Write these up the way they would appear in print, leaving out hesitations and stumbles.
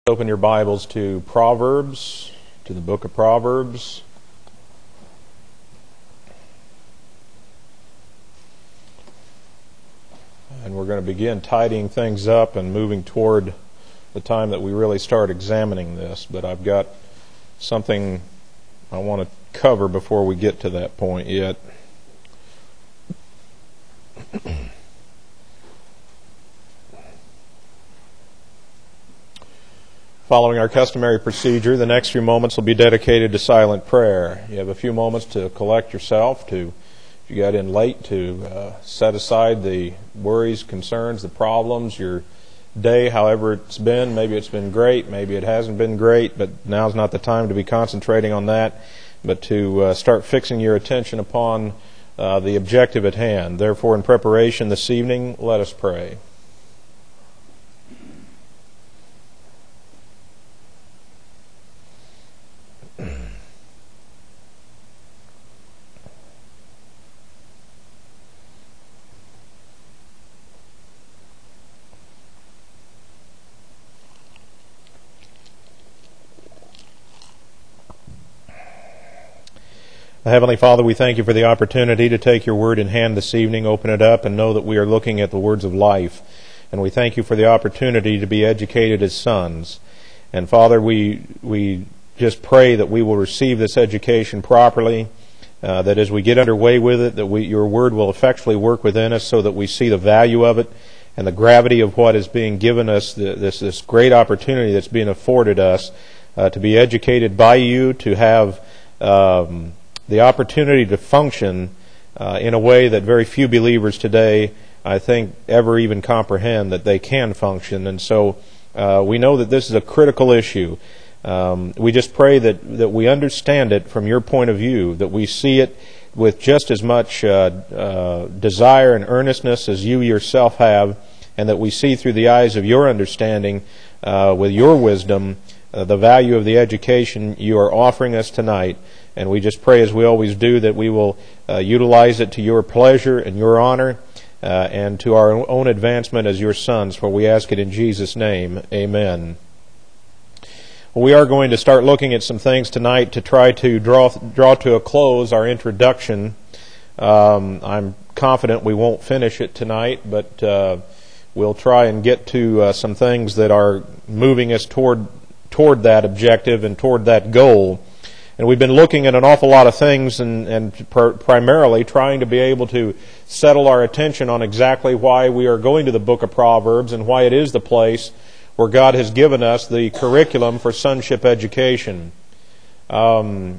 Open your Bibles to Proverbs, to the book of Proverbs. And we're going to begin tidying things up and moving toward the time that we really start examining this. But I've got something I want to cover before we get to that point yet. Following our customary procedure, the next few moments will be dedicated to silent prayer. You have a few moments to collect yourself, if you got in late, to set aside the worries, concerns, the problems, your day, however it's been. Maybe it's been great, maybe it hasn't been great, but now's not the time to be concentrating on that, but to start fixing your attention upon the objective at hand. Therefore, in preparation this evening, let us pray. Heavenly Father, we thank you for the opportunity to take your word in hand this evening, open it up, and know that we are looking at the words of life. And we thank you for the opportunity to be educated as sons. And Father, we just pray that we will receive this education properly, that as we get underway with it, that your word will effectually work within us so that we see the value of it and the gravity of what is being given us, this great opportunity that's being afforded us to be educated by you, to have the opportunity to function in a way that very few believers today, I think, ever even comprehend that they can function. And so we know that this is a critical issue. We just pray that we understand it from your point of view, that we see it with just as much desire and earnestness as you yourself have, and that we see through the eyes of your understanding, with your wisdom, the value of the education you are offering us tonight. And we just pray, as we always do, that we will utilize it to your pleasure and your honor and to our own advancement as your sons, for we ask it in Jesus' name. Amen. Well, we are going to start looking at some things tonight to try to draw to a close our introduction. I'm confident we won't finish it tonight, but we'll try and get to some things that are moving us toward that objective and toward that goal. And we've been looking at an awful lot of things and primarily trying to be able to settle our attention on exactly why we are going to the book of Proverbs and why it is the place where God has given us the curriculum for sonship education. I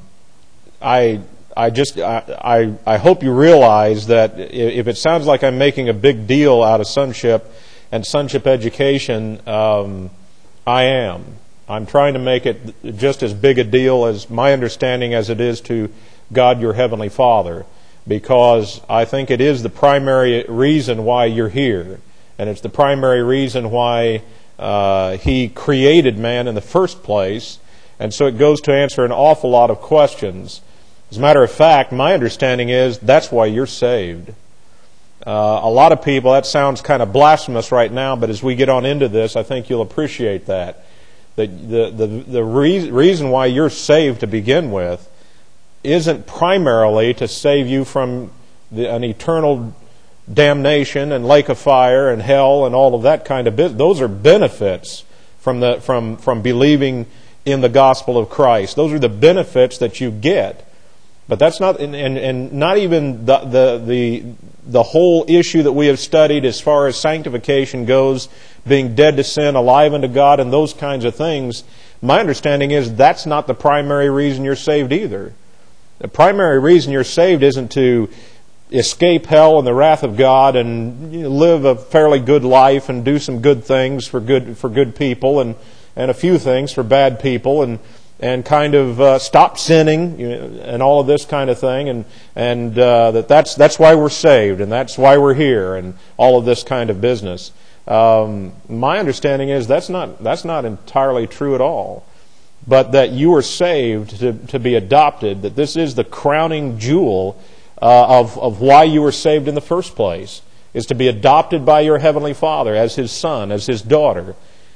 hope you realize that if it sounds like I'm making a big deal out of sonship and sonship education, I am. I'm trying to make it just as big a deal as my understanding as it is to God your Heavenly Father, because I think it is the primary reason why you're here, and it's the primary reason why He created man in the first place, and so it goes to answer an awful lot of questions. As a matter of fact, my understanding is that's why you're saved. A lot of people, that sounds kind of blasphemous right now, but as we get on into this, I think you'll appreciate that. The reason why you're saved to begin with isn't primarily to save you from an eternal damnation and lake of fire and hell and all of that kind of business. Those are benefits from believing in the gospel of Christ. Those are the benefits that you get. But that's not, and not even the whole issue that we have studied as far as sanctification goes, being dead to sin, alive unto God, and those kinds of things. My understanding is that's not the primary reason you're saved either. The primary reason you're saved isn't to escape hell and the wrath of God and live a fairly good life and do some good things for good people and a few things for bad people and kind of stop sinning, and all of this kind of thing, and that's why we're saved, and that's why we're here, and all of this kind of business. My understanding is that's not entirely true at all, but that you are saved to be adopted. That this is the crowning jewel of why you were saved in the first place, is to be adopted by your Heavenly Father as His son, as His daughter.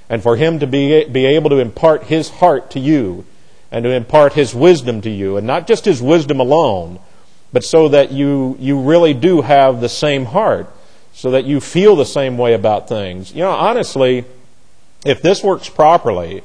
and for Him to be able to impart His heart to you and to impart His wisdom to you, and not just His wisdom alone, but so that you really do have the same heart, so that you feel the same way about things. You know, honestly, if this works properly,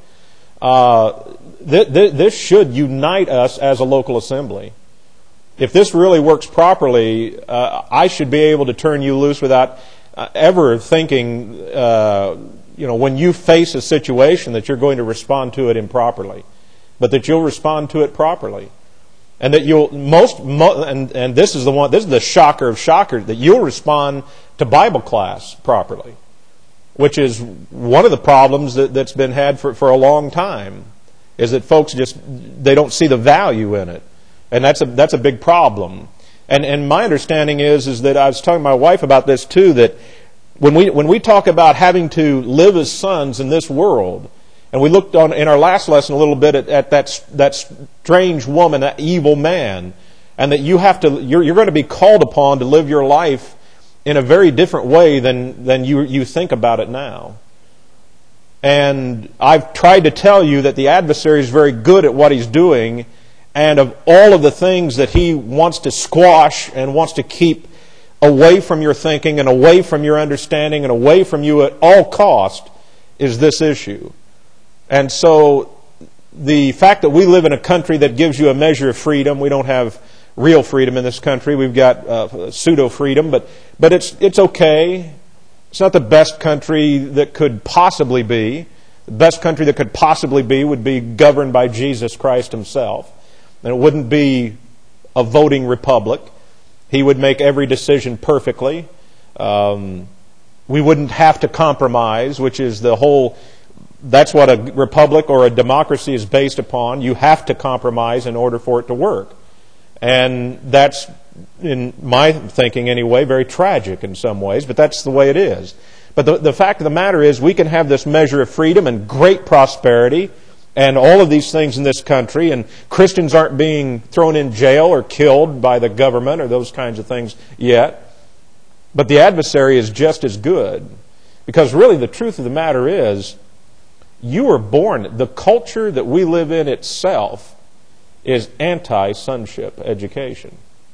this should unite us as a local assembly. If this really works properly, I should be able to turn you loose without ever thinking, when you face a situation that you're going to respond to it improperly, but that you'll respond to it properly. And that you'll and this is the shocker of shockers, that you'll respond to Bible class properly, which is one of the problems that's been had for a long time, is that folks they don't see the value in it, and that's a big problem. And my understanding is that I was talking to my wife about this too, that when we talk about having to live as sons in this world. And we looked in our last lesson a little bit at that strange woman, that evil man, and that you're going to be called upon to live your life in a very different way than you think about it now. And I've tried to tell you that the adversary is very good at what he's doing, and of all of the things that he wants to squash and wants to keep away from your thinking and away from your understanding and away from you at all cost is this issue. And so the fact that we live in a country that gives you a measure of freedom, we don't have real freedom in this country. We've got pseudo-freedom, but it's okay. It's not the best country that could possibly be. The best country that could possibly be would be governed by Jesus Christ Himself. And it wouldn't be a voting republic. He would make every decision perfectly. We wouldn't have to compromise, which is that's what a republic or a democracy is based upon. You have to compromise in order for it to work. And that's, in my thinking anyway, very tragic in some ways, but that's the way it is. But the fact of the matter is, we can have this measure of freedom and great prosperity and all of these things in this country, and Christians aren't being thrown in jail or killed by the government or those kinds of things yet. But the adversary is just as good. Because really the truth of the matter is, you were born, the culture that we live in itself is anti-sonship education.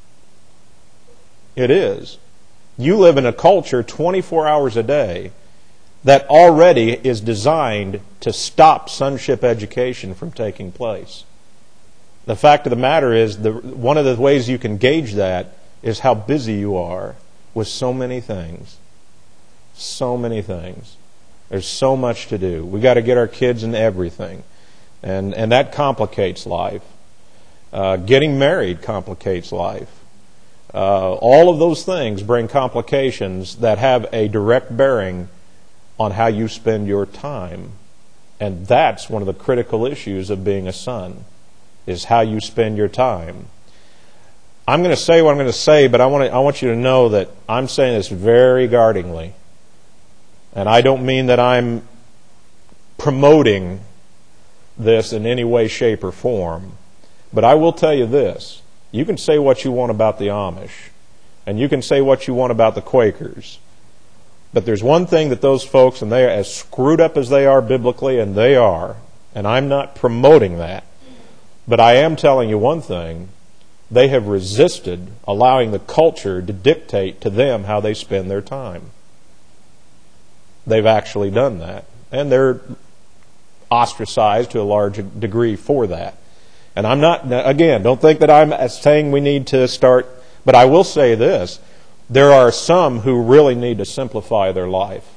It is. You live in a culture 24 hours a day that already is designed to stop sonship education from taking place. The fact of the matter is, one of the ways you can gauge that is how busy you are with so many things. So many things. There's so much to do. We've got to get our kids in everything. And that complicates life. Getting married complicates life. All of those things bring complications that have a direct bearing on how you spend your time. And that's one of the critical issues of being a son, is how you spend your time. I'm going to say what I'm going to say, but I want you to know that I'm saying this very guardingly. And I don't mean that I'm promoting this in any way, shape, or form. But I will tell you this. You can say what you want about the Amish, and you can say what you want about the Quakers. But there's one thing that those folks, and they are as screwed up as they are biblically, and they are, and I'm not promoting that, but I am telling you one thing. They have resisted allowing the culture to dictate to them how they spend their time. They've actually done that. And they're ostracized to a large degree for that. And I'm not, again, don't think that I'm saying we need to start, but I will say this. There are some who really need to simplify their life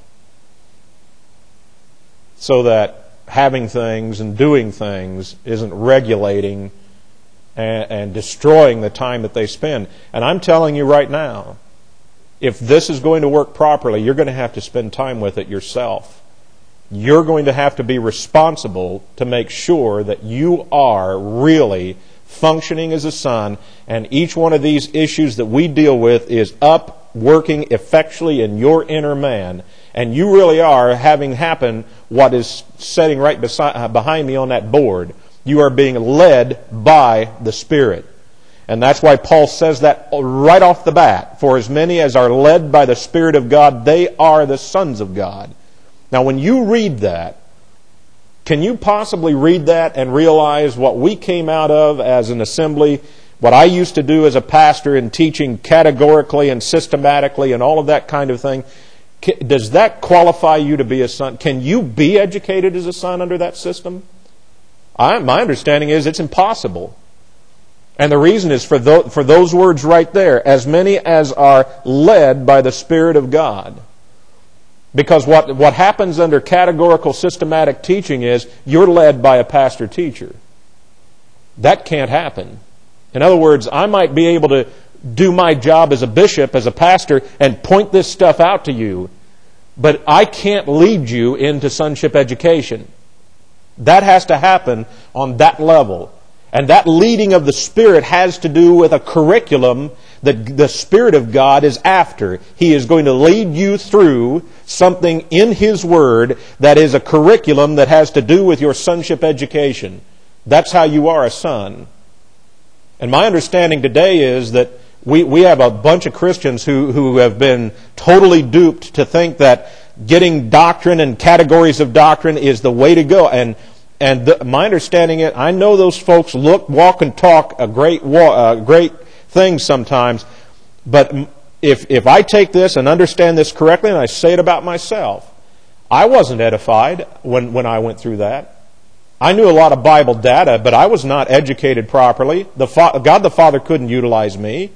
so that having things and doing things isn't regulating and destroying the time that they spend. And I'm telling you right now, if this is going to work properly, you're going to have to spend time with it yourself. You're going to have to be responsible to make sure that you are really functioning as a son, and each one of these issues that we deal with is up, working effectually in your inner man, and you really are having happen what is sitting right behind me on that board. You are being led by the Spirit. And that's why Paul says that right off the bat. For as many as are led by the Spirit of God, they are the sons of God. Now, when you read that, can you possibly read that and realize what we came out of as an assembly, what I used to do as a pastor in teaching categorically and systematically and all of that kind of thing? Does that qualify you to be a son? Can you be educated as a son under that system? My understanding is it's impossible. And the reason is for those words right there, as many as are led by the Spirit of God. Because what happens under categorical systematic teaching is you're led by a pastor-teacher. That can't happen. In other words, I might be able to do my job as a bishop, as a pastor, and point this stuff out to you, but I can't lead you into sonship education. That has to happen on that level. And that leading of the Spirit has to do with a curriculum that the Spirit of God is after. He is going to lead you through something in His Word that is a curriculum that has to do with your sonship education. That's how you are a son. And my understanding today is that we have a bunch of Christians who have been totally duped to think that getting doctrine and categories of doctrine is the way to go. And my understanding is, I know those folks look, walk, and talk a great things sometimes, but if I take this and understand this correctly, and I say it about myself, I wasn't edified when I went through that. I knew a lot of Bible data, but I was not educated properly. God the Father couldn't utilize me.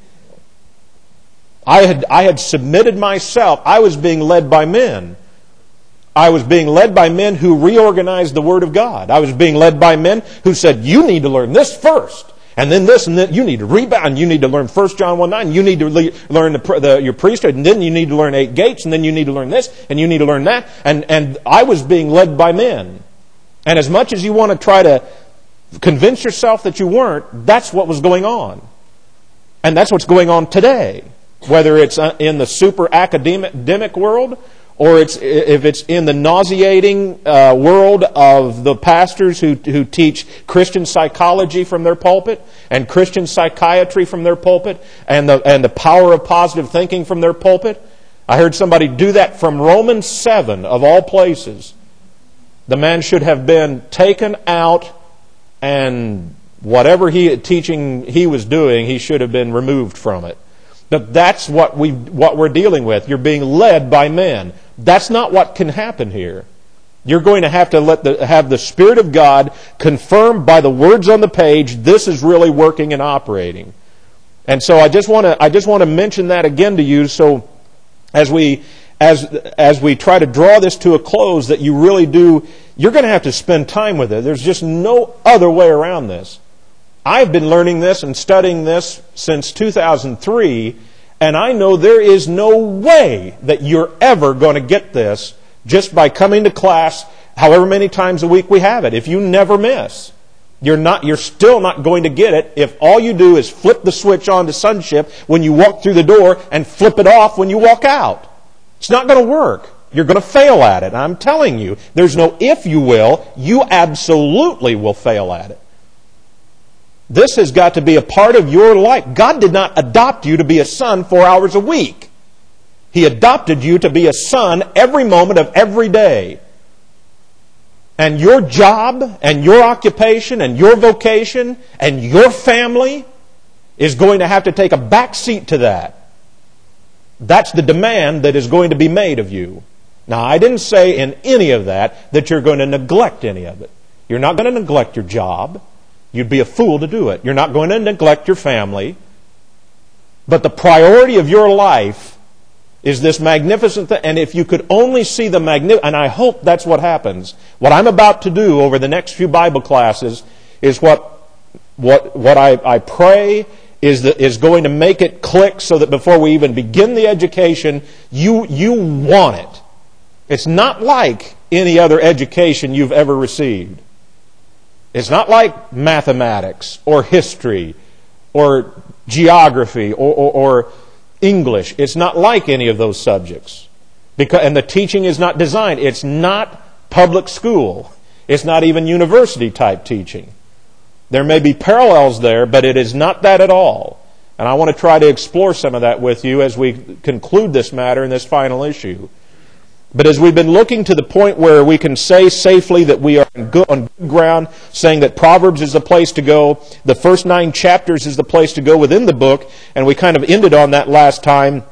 I had submitted myself. I was being led by men. I was being led by men who reorganized the Word of God. I was being led by men who said, you need to learn this first, and then this, and then you need to rebound. You need to learn 1 John 1:9. You need to learn your priesthood, and then you need to learn 8 gates, and then you need to learn this, and you need to learn that. And I was being led by men. And as much as you want to try to convince yourself that you weren't, that's what was going on. And that's what's going on today. Whether it's in the super academic world, or if it's in the nauseating world of the pastors who teach Christian psychology from their pulpit, and Christian psychiatry from their pulpit, and the power of positive thinking from their pulpit. I heard somebody do that from Romans 7, of all places. The man should have been taken out, and whatever teaching he was doing, he should have been removed from it. But that's what we're dealing with. You're being led by men. That's not what can happen here. You're going to have to have the Spirit of God confirm by the words on the page, this is really working and operating. And so I just want to mention that again to you, so as we try to draw this to a close, that you really do, you're going to have to spend time with it. There's just no other way around this. I've been learning this and studying this since 2003, and I know there is no way that you're ever going to get this just by coming to class however many times a week we have it. If you never miss, you're still not going to get it if all you do is flip the switch on to sonship when you walk through the door and flip it off when you walk out. It's not going to work. You're going to fail at it. I'm telling you, there's no if you will. You absolutely will fail at it. This has got to be a part of your life. God did not adopt you to be a son 4 hours a week. He adopted you to be a son every moment of every day. And your job and your occupation and your vocation and your family is going to have to take a back seat to that. That's the demand that is going to be made of you. Now, I didn't say in any of that you're going to neglect any of it. You're not going to neglect your job. You'd be a fool to do it. You're not going to neglect your family. But the priority of your life is this magnificent thing. And if you could only see the and I hope that's what happens. What I'm about to do over the next few Bible classes is what I pray is going to make it click so that before we even begin the education, you want it. It's not like any other education you've ever received. It's not like mathematics or history or geography or English. It's not like any of those subjects. And the teaching is not designed. It's not public school. It's not even university type teaching. There may be parallels there, but it is not that at all. And I want to try to explore some of that with you as we conclude this matter in this final issue. But as we've been looking to the point where we can say safely that we are on good ground, saying that Proverbs is the place to go, the first 9 chapters is the place to go within the book, and we kind of ended on that last time.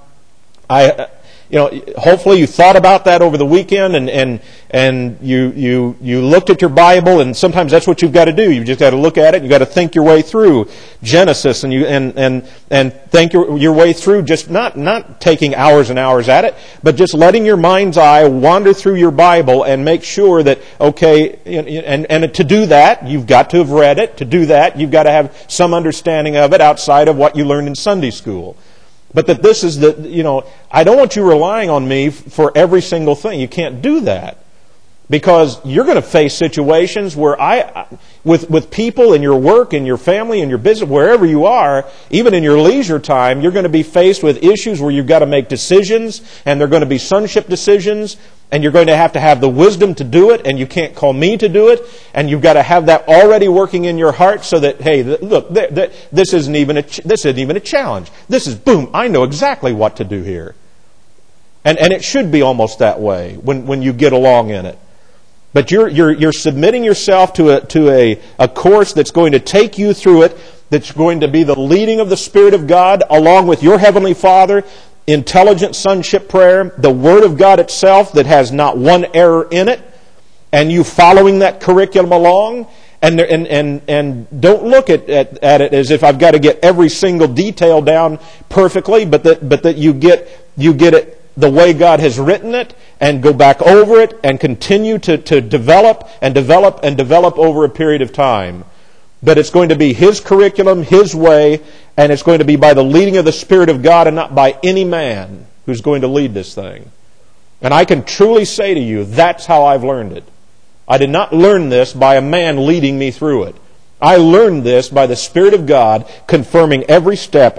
Hopefully you thought about that over the weekend, and you looked at your Bible, and sometimes that's what you've got to do. You've just got to look at it. You've got to think your way through Genesis, and think your way through, just not taking hours and hours at it, but just letting your mind's eye wander through your Bible and make sure that, okay, and to do that, you've got to have read it. To do that, you've got to have some understanding of it outside of what you learned in Sunday school. But that this is I don't want you relying on me for every single thing. You can't do that. Because you're going to face situations where with people in your work, in your family, in your business, wherever you are, even in your leisure time, you're going to be faced with issues where you've got to make decisions, and they're going to be sonship decisions, and you're going to have the wisdom to do it, and you can't call me to do it, and you've got to have that already working in your heart so that, hey, look, this isn't even a challenge. This is, boom, I know exactly what to do here. And it should be almost that way when you get along in it. But you're submitting yourself to a course that's going to take you through it, that's going to be the leading of the Spirit of God along with your Heavenly Father, intelligent sonship prayer, the Word of God itself that has not one error in it, and you following that curriculum along, and don't look at it as if I've got to get every single detail down perfectly, but that you get it the way God has written it, and go back over it and continue to develop over a period of time. But it's going to be His curriculum, His way, and it's going to be by the leading of the Spirit of God and not by any man who's going to lead this thing. And I can truly say to you, that's how I've learned it. I did not learn this by a man leading me through it. I learned this by the Spirit of God confirming every step,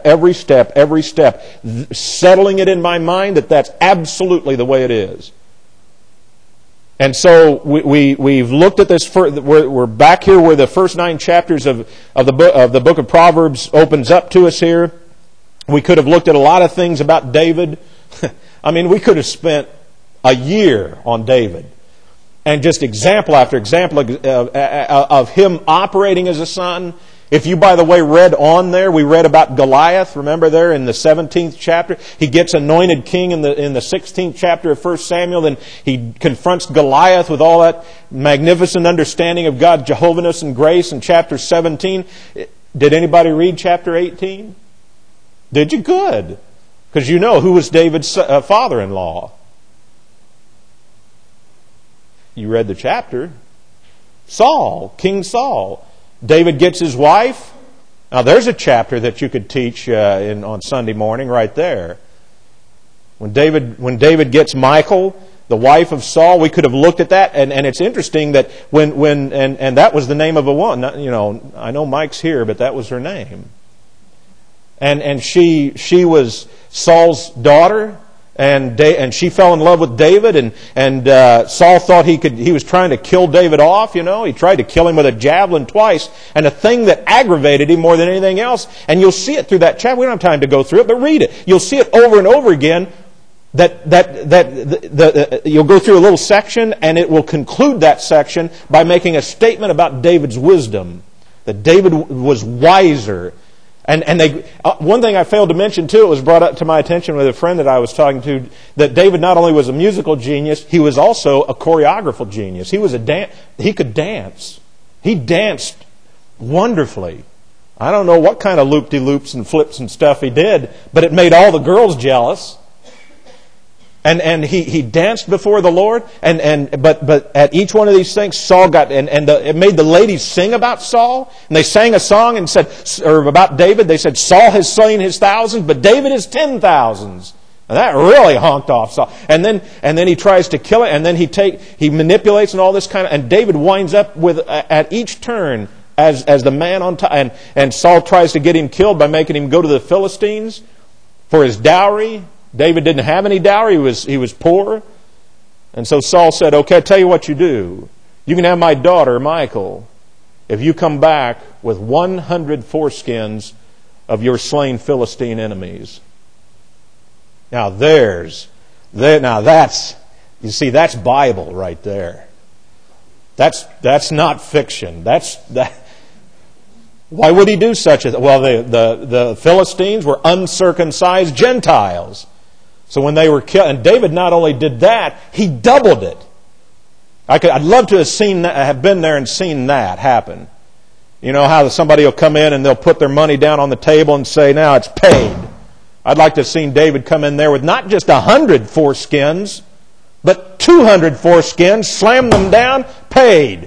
settling it in my mind that that's absolutely the way it is. And so we've looked at this. We're back here where the first 9 chapters of the book of Proverbs opens up to us here. We could have looked at a lot of things about David. I mean, we could have spent a year on David. And just example after example of him operating as a son. If you, by the way, read on there, we read about Goliath. Remember there in the 17th chapter? He gets anointed king in the 16th chapter of 1 Samuel. Then he confronts Goliath with all that magnificent understanding of God's Jehovahness and grace in chapter 17. Did anybody read chapter 18? Did you? Good. Because you know who was David's father-in-law. You read the chapter. Saul, King Saul. David gets his wife. Now there's a chapter that you could teach on Sunday morning right there. When David gets Michal, the wife of Saul, we could have looked at that, and it's interesting that and that was the name of a woman. I know Mike's here, but that was her name. And she was Saul's daughter. And she fell in love with David, and Saul thought he was trying to kill David off. He tried to kill him with a javelin twice, and the thing that aggravated him more than anything else, and you'll see it through that chapter. We don't have time to go through it, but read it. You'll see it over and over again. You'll go through a little section, and it will conclude that section by making a statement about David's wisdom, that David was wiser. And one thing I failed to mention too, it was brought up to my attention with a friend that I was talking to, that David not only was a musical genius, he was also a choreographical genius. He could dance. He danced wonderfully. I don't know what kind of loop-de-loops and flips and stuff he did, but it made all the girls jealous. And he danced before the Lord, but at each one of these things, Saul got, it made the ladies sing about Saul, and they sang a song and said, or about David, they said, Saul has slain his thousands, but David his 10,000s. And that really honked off Saul. And then he tries to kill it, and then he manipulates and all this kind of, and David winds up with, at each turn, as the man on top, and Saul tries to get him killed by making him go to the Philistines for his dowry. David didn't have any dowry. He was poor. And so Saul said, okay, I'll tell you what you do. You can have my daughter, Michal, if you come back with 100 foreskins of your slain Philistine enemies. Now that's You see, that's Bible right there. That's not fiction. That. Why would he do such a thing? Well, the Philistines were uncircumcised Gentiles. So when they were killed, and David not only did that, he doubled it. I'd love to have been there and seen that happen. You know how somebody will come in and they'll put their money down on the table and say, now it's paid. I'd like to have seen David come in there with not just 100 foreskins, but 200 foreskins, slam them down, paid.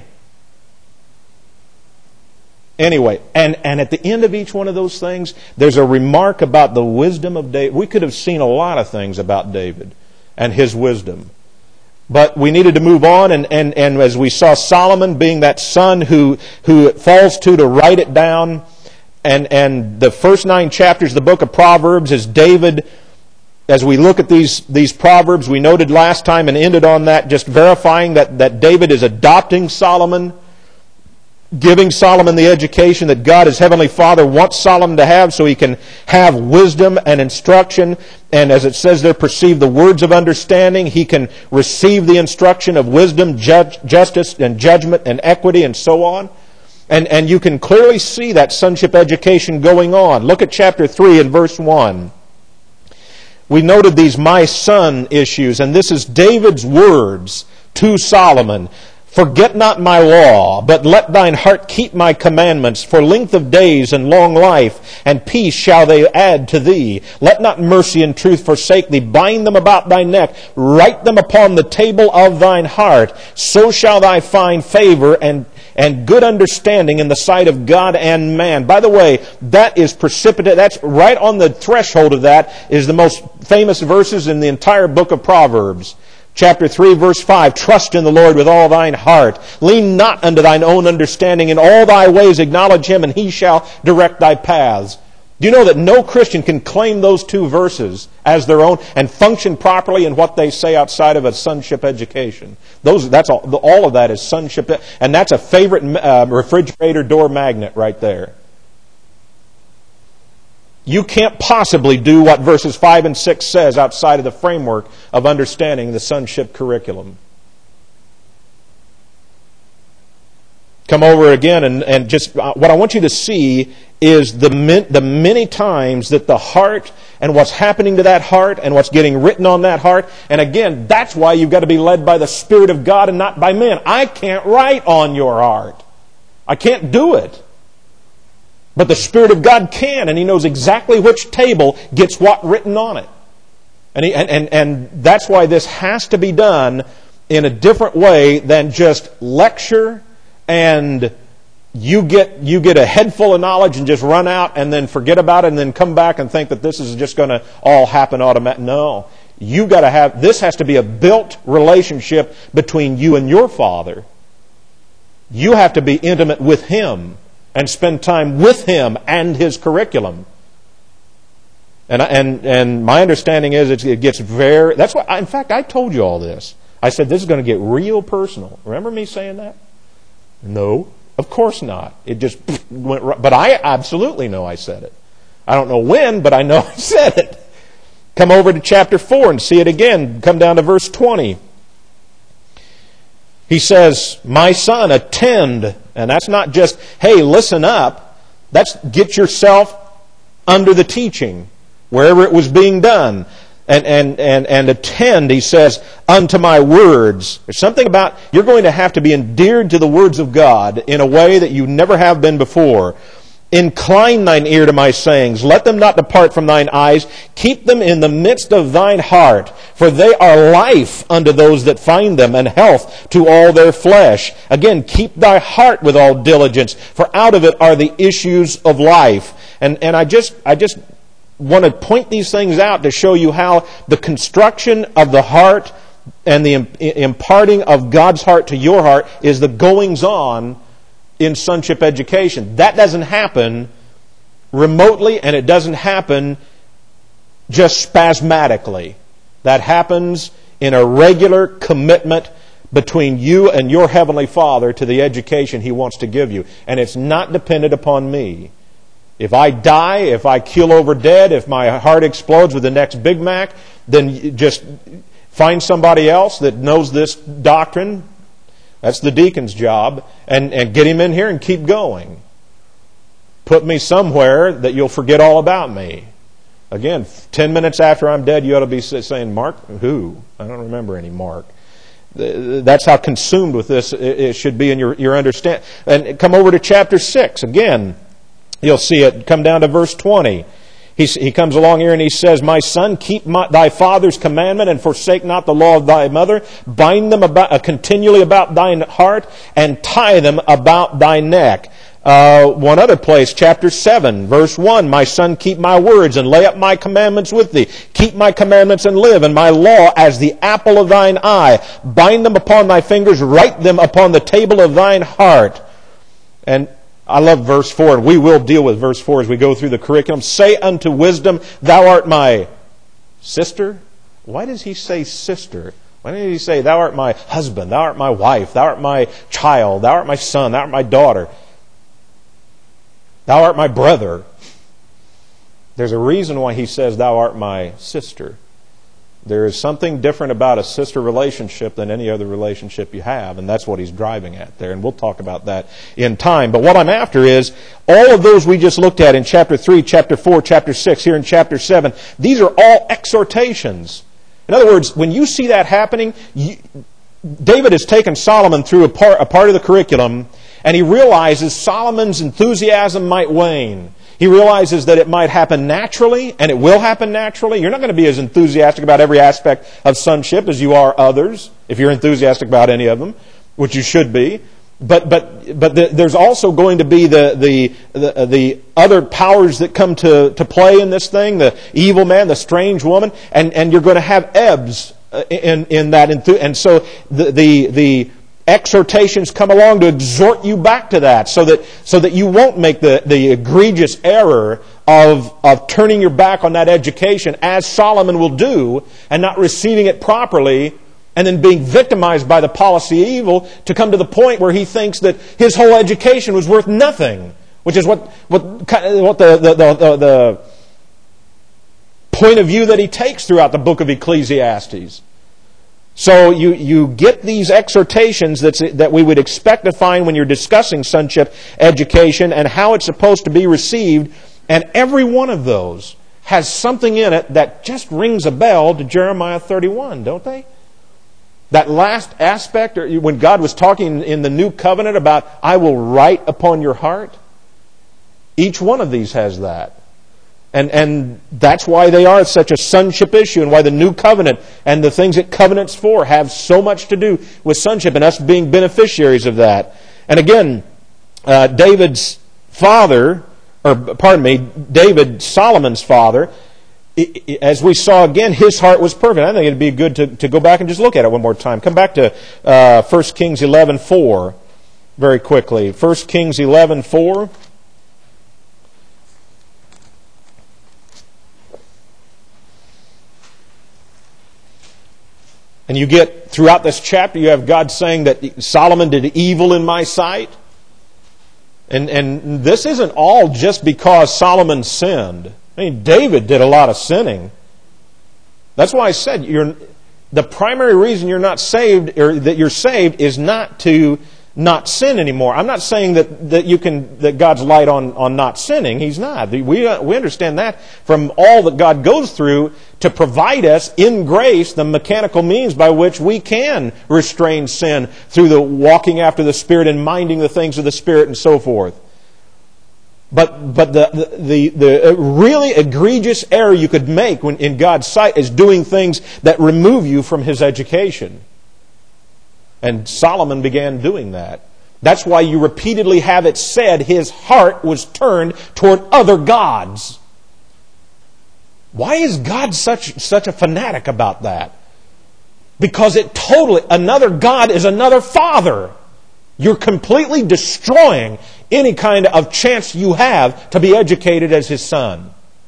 Anyway, and at the end of each one of those things, there's a remark about the wisdom of David. We could have seen a lot of things about David and his wisdom. But we needed to move on, and as we saw Solomon being that son who it falls to write it down, and the first 9 chapters of the book of Proverbs is David. As we look at these Proverbs, we noted last time and ended on that, just verifying that David is adopting Solomon, giving Solomon the education that God, his heavenly Father, wants Solomon to have so he can have wisdom and instruction. And as it says there, perceive the words of understanding. He can receive the instruction of wisdom, justice, and judgment, and equity, and so on. And you can clearly see that sonship education going on. Look at chapter 3 and verse 1. We noted these my son issues, and this is David's words to Solomon. Forget not my law, but let thine heart keep my commandments. For length of days and long life and peace shall they add to thee. Let not mercy and truth forsake thee. Bind them about thy neck. Write them upon the table of thine heart. So shall thou find favor and good understanding in the sight of God and man. By the way, that is precipitate. That's right on the threshold of that is the most famous verses in the entire book of Proverbs. Chapter 3, verse 5, trust in the Lord with all thine heart. Lean not unto thine own understanding. In all thy ways acknowledge him, and he shall direct thy paths. Do you know that no Christian can claim those 2 verses as their own and function properly in what they say outside of a sonship education? That's all of that is sonship, and that's a favorite refrigerator door magnet right there. You can't possibly do what verses 5 and 6 says outside of the framework of understanding the sonship curriculum. Come over again and just what I want you to see is the many times that the heart and what's happening to that heart and what's getting written on that heart. And again, that's why you've got to be led by the Spirit of God and not by men. I can't write on your heart. I can't do it. But the Spirit of God can, and He knows exactly which table gets what written on it. And that's why this has to be done in a different way than just lecture and you get a head full of knowledge and just run out and then forget about it and then come back and think that this is just going to all happen automatically. No. This has to be a built relationship between you and your Father. You have to be intimate with Him and spend time with Him and His curriculum. And my understanding is it gets very... That's why, in fact, I told you all this. I said this is going to get real personal. Remember me saying that? No, of course not. It just went right. But I absolutely know I said it. I don't know when, but I know I said it. Come over to chapter 4 and see it again. Come down to verse 20. He says, my son, attend. And that's not just, hey, listen up. That's get yourself under the teaching, wherever it was being done. And attend, he says, unto my words. There's something about, you're going to have to be endeared to the words of God in a way that you never have been before. Incline thine ear to my sayings. Let them not depart from thine eyes. Keep them in the midst of thine heart. For they are life unto those that find them, and health to all their flesh. Again, keep thy heart with all diligence, for out of it are the issues of life. And I just want to point these things out to show you how the construction of the heart and the imparting of God's heart to your heart is the goings-on in sonship education. That doesn't happen remotely, and it doesn't happen just spasmodically. That happens in a regular commitment between you and your Heavenly Father to the education He wants to give you. And it's not dependent upon me. If I die, if I keel over dead, if my heart explodes with the next Big Mac, then just Find somebody else that knows this doctrine. That's the deacon's job. And get him in here and keep going. Put me somewhere that you'll forget all about me. Again, 10 minutes after I'm dead, you ought to be saying, Mark, who? I don't remember any Mark. That's how consumed with this it should be in your understanding. And come over to chapter 6. Again, you'll see it. Come down to verse 20. He comes along here and he says, My son, keep thy father's commandment and forsake not the law of thy mother. Bind them continually about thine heart and tie them about thy neck. One other place, chapter 7, verse 1, My son, keep my words and lay up my commandments with thee. Keep my commandments and live, and my law as the apple of thine eye. Bind them upon thy fingers, write them upon the table of thine heart. And I love verse 4, and we will deal with verse 4 as we go through the curriculum. Say unto wisdom, Thou art my sister. Why does he say sister? Why didn't he say, Thou art my husband, Thou art my wife, Thou art my child, Thou art my son, Thou art my daughter, Thou art my brother? There's a reason why he says, Thou art my sister. There is something different about a sister relationship than any other relationship you have, and that's what he's driving at there, and we'll talk about that in time. But what I'm after is, all of those we just looked at in chapter 3, chapter 4, chapter 6, here in chapter 7, these are all exhortations. In other words, when you see that happening, David has taken Solomon through a part of the curriculum, and he realizes Solomon's enthusiasm might wane. He realizes that it might happen naturally, and it will happen naturally. You're not going to be as enthusiastic about every aspect of sonship as you are others, if you're enthusiastic about any of them, which you should be. But there's also going to be the other powers that come to play in this thing, the evil man, the strange woman, and you're going to have ebbs in that enthusiasm. And so the exhortations come along to exhort you back to that, so that you won't make the egregious error of turning your back on that education, as Solomon will do, and not receiving it properly, and then being victimized by the policy of evil to come to the point where he thinks that his whole education was worth nothing, which is what the point of view that he takes throughout the book of Ecclesiastes. So you get these exhortations that we would expect to find when you're discussing sonship education and how it's supposed to be received, and every one of those has something in it that just rings a bell to Jeremiah 31, don't they? That last aspect, when God was talking in the new covenant about, I will write upon your heart, each one of these has that. And that's why they are such a sonship issue, and why the new covenant and the things it covenants for have so much to do with sonship and us being beneficiaries of that. And again, David, Solomon's father, as we saw again, his heart was perfect. I think it'd be good to go back and just look at it one more time. Come back to 1 Kings 11:4 very quickly. 1 Kings 11:4. And you get, throughout this chapter, you have God saying that Solomon did evil in my sight. And this isn't all just because Solomon sinned. I mean, David did a lot of sinning. That's why I said the primary reason you're not saved, or that you're saved, is not to not sin anymore. I'm not saying that God's light on not sinning. He's not. We understand that from all that God goes through to provide us in grace the mechanical means by which we can restrain sin through the walking after the Spirit and minding the things of the Spirit and so forth. But the really egregious error you could make in God's sight is doing things that remove you from His education. And Solomon began doing that. That's why you repeatedly have it said his heart was turned toward other gods. Why is God such a fanatic about that? Because another God is another father. You're completely destroying any kind of chance you have to be educated as His son.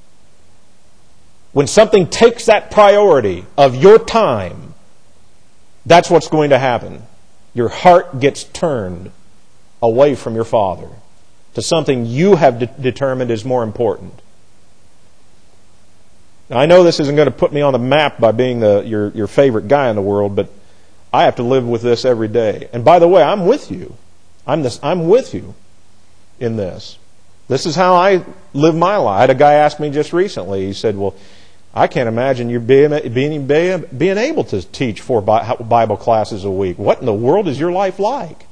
When something takes that priority of your time, that's what's going to happen. Your heart gets turned away from your Father to something you have determined is more important. Now, I know this isn't going to put me on the map by being your favorite guy in the world, but I have to live with this every day. And by the way, I'm with you. I'm with you in this. This is how I live my life. I had a guy ask me just recently. He said, well, I can't imagine you being able to teach 4 Bible classes a week. What in the world is your life like?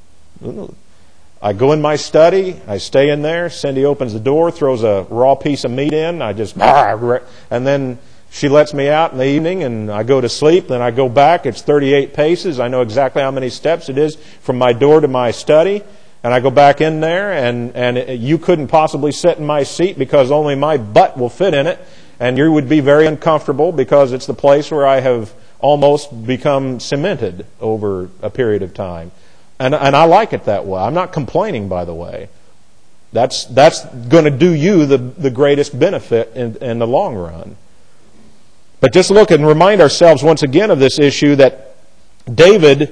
I go in my study, I stay in there, Cindy opens the door, throws a raw piece of meat in, and then she lets me out in the evening and I go to sleep, then I go back, it's 38 paces, I know exactly how many steps it is from my door to my study, and I go back in there and you couldn't possibly sit in my seat because only my butt will fit in it, and you would be very uncomfortable because it's the place where I have almost become cemented over a period of time. And I like it that way. I'm not complaining, by the way. That's going to do you the greatest benefit in the long run. But just look and remind ourselves once again of this issue that David,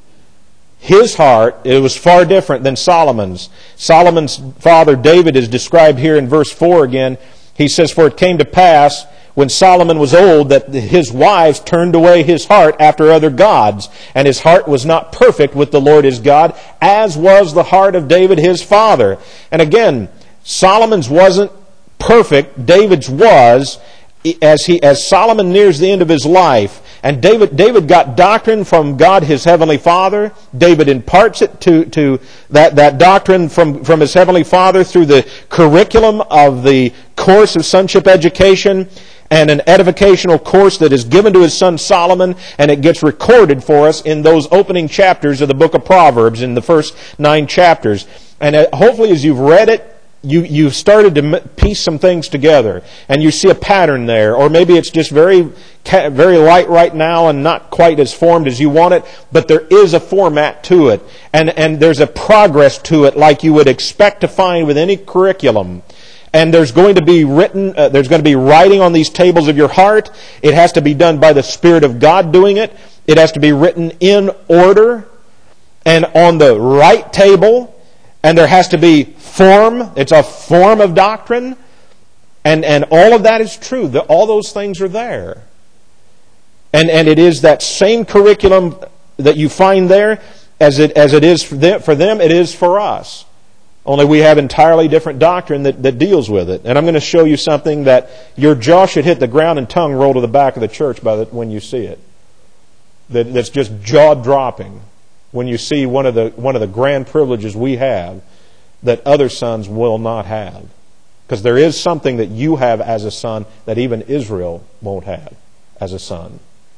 his heart, it was far different than Solomon's. Solomon's father David is described here in verse 4 again. He says, "For it came to pass when Solomon was old that his wives turned away his heart after other gods, and his heart was not perfect with the Lord his God, as was the heart of David his father." And again, Solomon's wasn't perfect, David's was, as Solomon nears the end of his life. And David got doctrine from God his heavenly Father. David imparts it to that doctrine from his heavenly Father through the curriculum of the course of sonship education, and an edificational course that is given to his son Solomon, and it gets recorded for us in those opening chapters of the book of Proverbs, in the first 9 chapters. And hopefully as you've read it, you've started to piece some things together, and you see a pattern there, or maybe it's just very light right now and not quite as formed as you want it, but there is a format to it, and there's a progress to it like you would expect to find with any curriculum. And there's going to be writing on these tables of your heart. It has to be done by the Spirit of God doing it. It has to be written in order and on the right table. And there has to be form. It's a form of doctrine. And all of that is true. All those things are there. And it is that same curriculum that you find there as it is for them, it is for us. Only we have entirely different doctrine that deals with it. And I'm going to show you something that your jaw should hit the ground and tongue roll to the back of the church when you see it. That's just jaw-dropping when you see one of the grand privileges we have that other sons will not have. Because there is something that you have as a son that even Israel won't have as a son.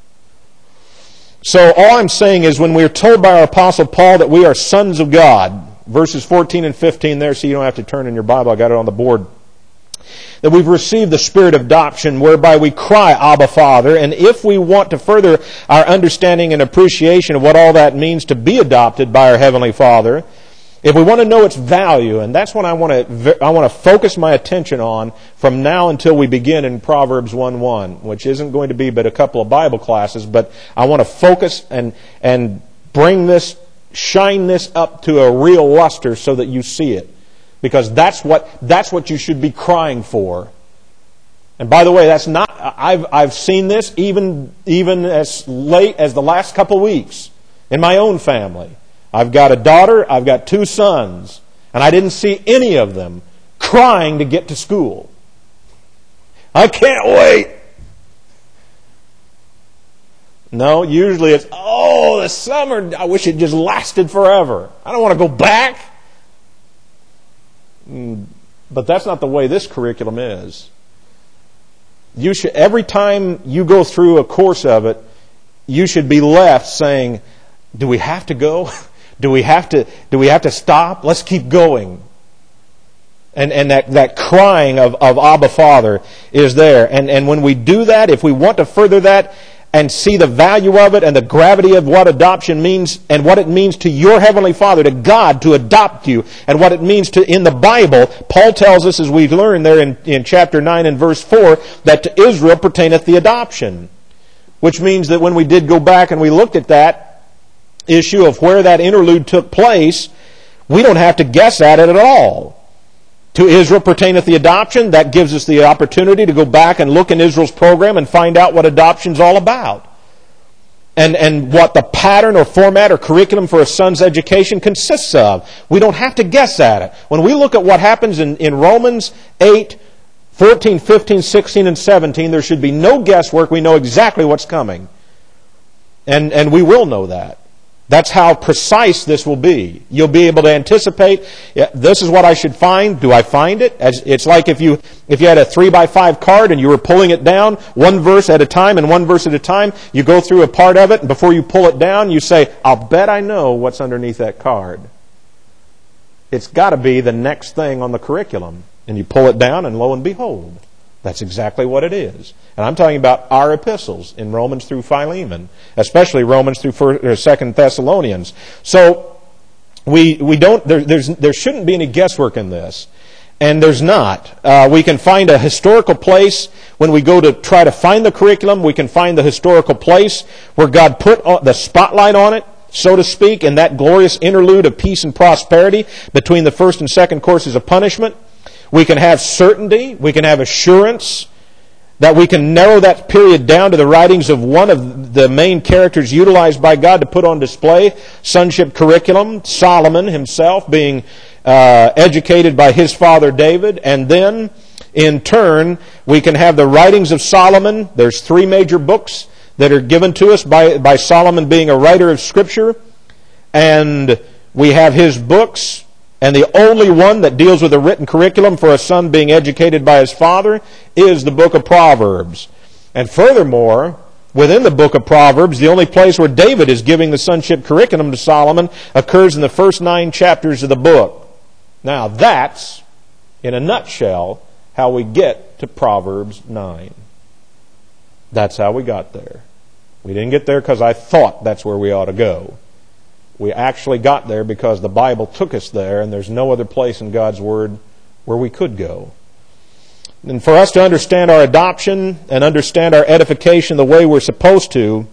So all I'm saying is when we are told by our Apostle Paul that we are sons of God, verses 14 and 15 there, so you don't have to turn in your Bible, I got it on the board, that we've received the spirit of adoption whereby we cry, Abba, Father. And if we want to further our understanding and appreciation of what all that means to be adopted by our Heavenly Father, if we want to know its value, and that's what I want to focus my attention on from now until we begin in Proverbs 1:1, which isn't going to be but a couple of Bible classes, but I want to focus and bring this, shine this up to a real luster so that you see it. Because that's what you should be crying for. And by the way, that's not, I've seen this even as late as the last couple of weeks in my own family. I've got a daughter, I've got 2 sons, and I didn't see any of them crying to get to school. I can't wait. No, usually it's, oh, the summer, I wish it just lasted forever. I don't want to go back. But that's not the way this curriculum is. You should, every time you go through a course of it, you should be left saying, do we have to go? Do we have to stop? Let's keep going. And that crying of Abba, Father is there. And when we do that, if we want to further that and see the value of it and the gravity of what adoption means and what it means to your Heavenly Father, to God, to adopt you, and what it means to in the Bible, Paul tells us, as we've learned there in chapter 9 and verse 4, that to Israel pertaineth the adoption. Which means that when we did go back and we looked at that issue of where that interlude took place, we don't have to guess at it at all. To Israel pertaineth the adoption. That gives us the opportunity to go back and look in Israel's program and find out what adoption's all about. And what the pattern or format or curriculum for a son's education consists of. We don't have to guess at it. When we look at what happens in Romans 8, 14, 15, 16, and 17, there should be no guesswork. We know exactly what's coming. And we will know that. That's how precise this will be. You'll be able to anticipate, this is what I should find. Do I find it? It's like if you had a 3x5 card and you were pulling it down one verse at a time and one verse at a time, you go through a part of it, and before you pull it down, you say, I'll bet I know what's underneath that card. It's got to be the next thing on the curriculum. And you pull it down, and lo and behold, that's exactly what it is. And I'm talking about our epistles in Romans through Philemon, especially Romans through 2 Thessalonians. So we don't. There shouldn't be any guesswork in this, and there's not. We can find a historical place when we go to try to find the curriculum. We can find the historical place where God put the spotlight on it, so to speak, in that glorious interlude of peace and prosperity between the first and second courses of punishment. We can have certainty, we can have assurance that we can narrow that period down to the writings of one of the main characters utilized by God to put on display sonship curriculum, Solomon himself being educated by his father David. And then, in turn, we can have the writings of Solomon. There's 3 major books that are given to us by Solomon being a writer of Scripture. And we have his books. And the only one that deals with a written curriculum for a son being educated by his father is the book of Proverbs. And furthermore, within the book of Proverbs, the only place where David is giving the sonship curriculum to Solomon occurs in the first 9 chapters of the book. Now that's, in a nutshell, how we get to Proverbs 9. That's how we got there. We didn't get there because I thought that's where we ought to go. We actually got there because the Bible took us there, and there's no other place in God's Word where we could go. And for us to understand our adoption and understand our edification the way we're supposed to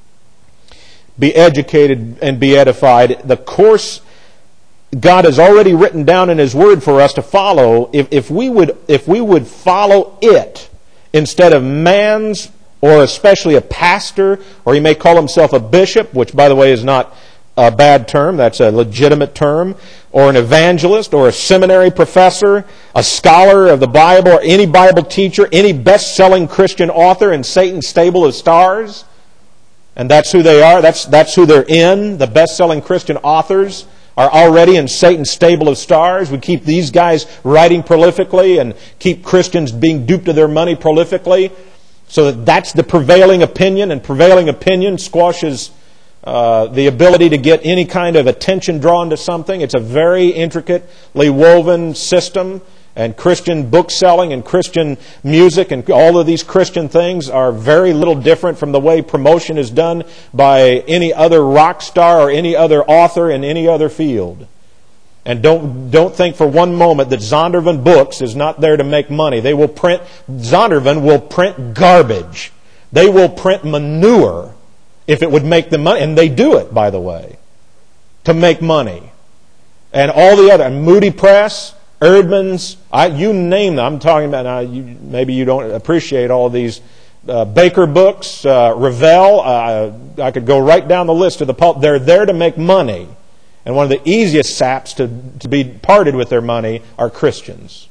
be educated and be edified, the course God has already written down in His Word for us to follow, if we would follow it instead of man's, or especially a pastor, or he may call himself a bishop, which by the way is not a bad term, that's a legitimate term, or an evangelist, or a seminary professor, a scholar of the Bible, or any Bible teacher, any best-selling Christian author in Satan's stable of stars. And that's who they are, that's who they're in. The best-selling Christian authors are already in Satan's stable of stars. We keep these guys writing prolifically and keep Christians being duped of their money prolifically. So that's the prevailing opinion, and prevailing opinion squashes the ability to get any kind of attention drawn to something. It's a very intricately woven system, and Christian book selling and Christian music and all of these Christian things are very little different from the way promotion is done by any other rock star or any other author in any other field. And don't think for one moment that Zondervan Books is not there to make money. Zondervan will print garbage. They will print manure if it would make them money. And they do it, by the way, to make money. And all the other, Moody Press, Erdman's, you name them. I'm talking about, maybe you don't appreciate all of these Baker books, Revell. I could go right down the list of the pulp. They're there to make money. And one of the easiest saps to be parted with their money are Christians.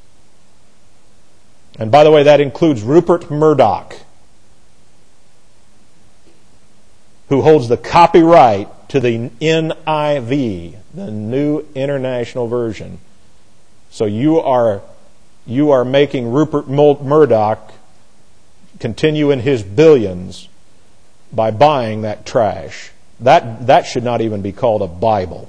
And by the way, that includes Rupert Murdoch, who holds the copyright to the NIV, the New International Version. So you are making Rupert Murdoch continue in his billions by buying that trash. That should not even be called a Bible.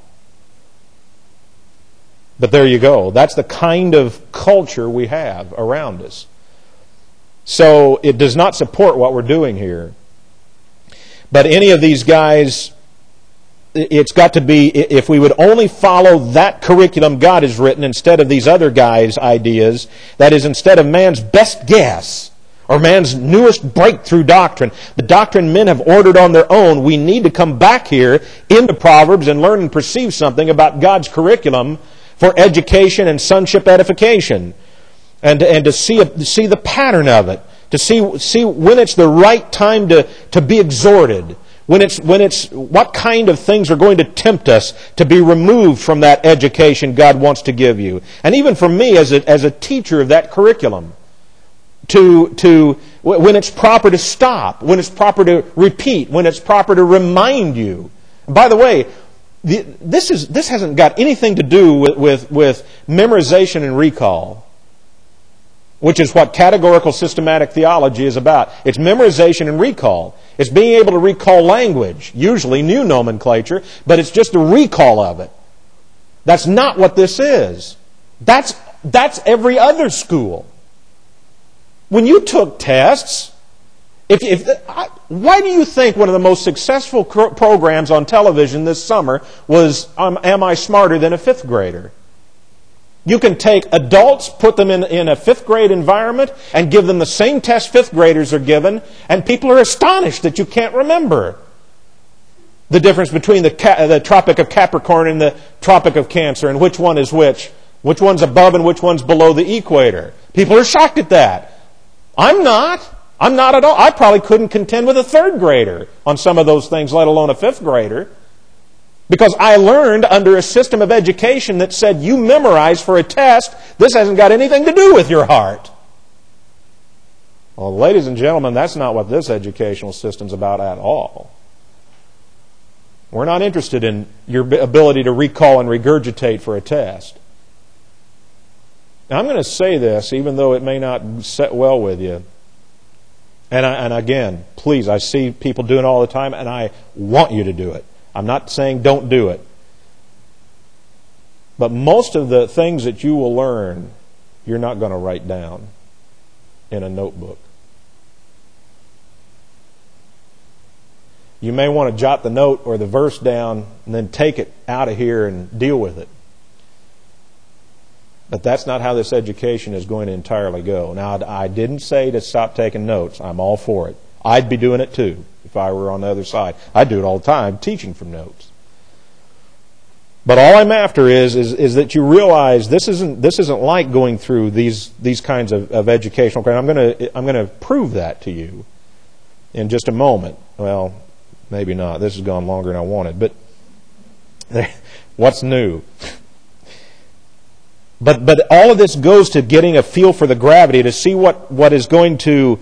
But there you go. That's the kind of culture we have around us. So it does not support what we're doing here. But any of these guys, it's got to be, if we would only follow that curriculum God has written instead of these other guys' ideas, that is, instead of man's best guess or man's newest breakthrough doctrine, the doctrine men have ordered on their own, we need to come back here into Proverbs and learn and perceive something about God's curriculum for education and sonship edification, and to see the pattern of it, to see when it's the right time to be exhorted, when it's what kind of things are going to tempt us to be removed from that education God wants to give you, and even for me as a teacher of that curriculum, to when it's proper to stop, when it's proper to repeat, when it's proper to remind you. And by the way, this hasn't got anything to do with memorization and recall, which is what categorical systematic theology is about. It's memorization and recall. It's being able to recall language, usually new nomenclature, but it's just a recall of it. That's not what this is. That's every other school. When you took tests, why do you think one of the most successful programs on television this summer was Am I Smarter Than a Fifth Grader? You can take adults, put them in a fifth grade environment, and give them the same test fifth graders are given, and people are astonished that you can't remember the difference between the Tropic of Capricorn and the Tropic of Cancer, and which one is which one's above and which one's below the equator. People are shocked at that. I'm not at all. I probably couldn't contend with a third grader on some of those things, let alone a fifth grader. Because I learned under a system of education that said, you memorize for a test, this hasn't got anything to do with your heart. Well, ladies and gentlemen, that's not what this educational system's about at all. We're not interested in your ability to recall and regurgitate for a test. Now, I'm going to say this, even though it may not set well with you. And again, please, I see people doing it all the time, and I want you to do it. I'm not saying don't do it. But most of the things that you will learn, you're not going to write down in a notebook. You may want to jot the note or the verse down and then take it out of here and deal with it. But that's not how this education is going to entirely go. Now, I didn't say to stop taking notes. I'm all for it. I'd be doing it too if I were on the other side. I do it all the time, teaching from notes. But all I'm after is that you realize this isn't like going through these kinds of educational. I'm going to prove that to you in just a moment. Well, maybe not. This has gone longer than I wanted. But what's new? But all of this goes to getting a feel for the gravity, to see what is going to,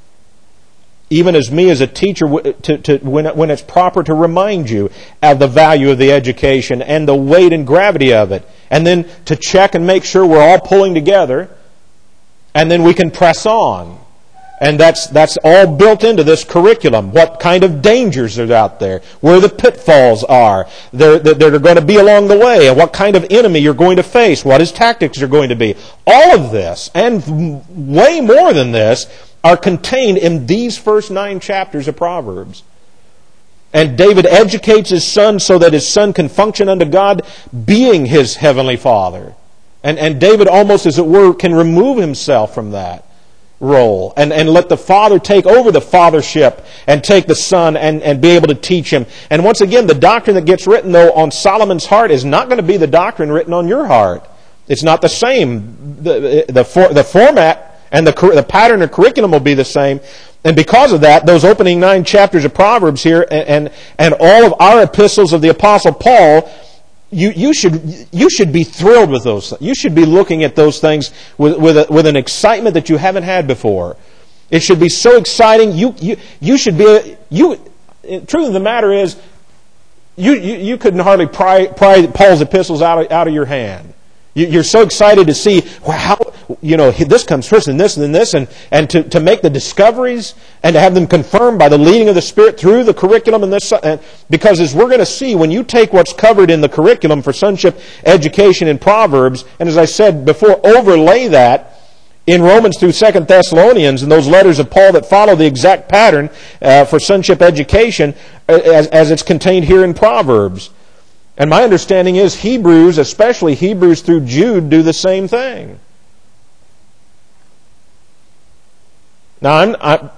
even as me as a teacher, when it's proper to remind you of the value of the education and the weight and gravity of it. And then to check and make sure we're all pulling together. And then we can press on. And that's all built into this curriculum. What kind of dangers are out there? Where the pitfalls are that are going to be along the way. And what kind of enemy you're going to face. What his tactics are going to be. All of this, and way more than this, are contained in these first 9 chapters of Proverbs. And David educates his son so that his son can function unto God, being his heavenly Father. And David almost, as it were, can remove himself from that role and let the Father take over the fathership and take the Son and be able to teach him. And once again, the doctrine that gets written, though, on Solomon's heart is not going to be the doctrine written on your heart. It's not the same. The format and the pattern of curriculum will be the same. And because of that, those opening 9 chapters of Proverbs here and all of our epistles of the Apostle Paul, you should be thrilled with those. You should be looking at those things with an excitement that you haven't had before. It should be so exciting. You should be. Truth of the matter is, you couldn't hardly pry Paul's epistles out of your hand. You're so excited to see how this comes first and this and then this, and to make the discoveries and to have them confirmed by the leading of the Spirit through the curriculum and this. Because as we're going to see, when you take what's covered in the curriculum for sonship education in Proverbs, and as I said before, overlay that in Romans through 2 Thessalonians and those letters of Paul that follow the exact pattern for sonship education as it's contained here in Proverbs. And my understanding is Hebrews, especially Hebrews through Jude, do the same thing. Now,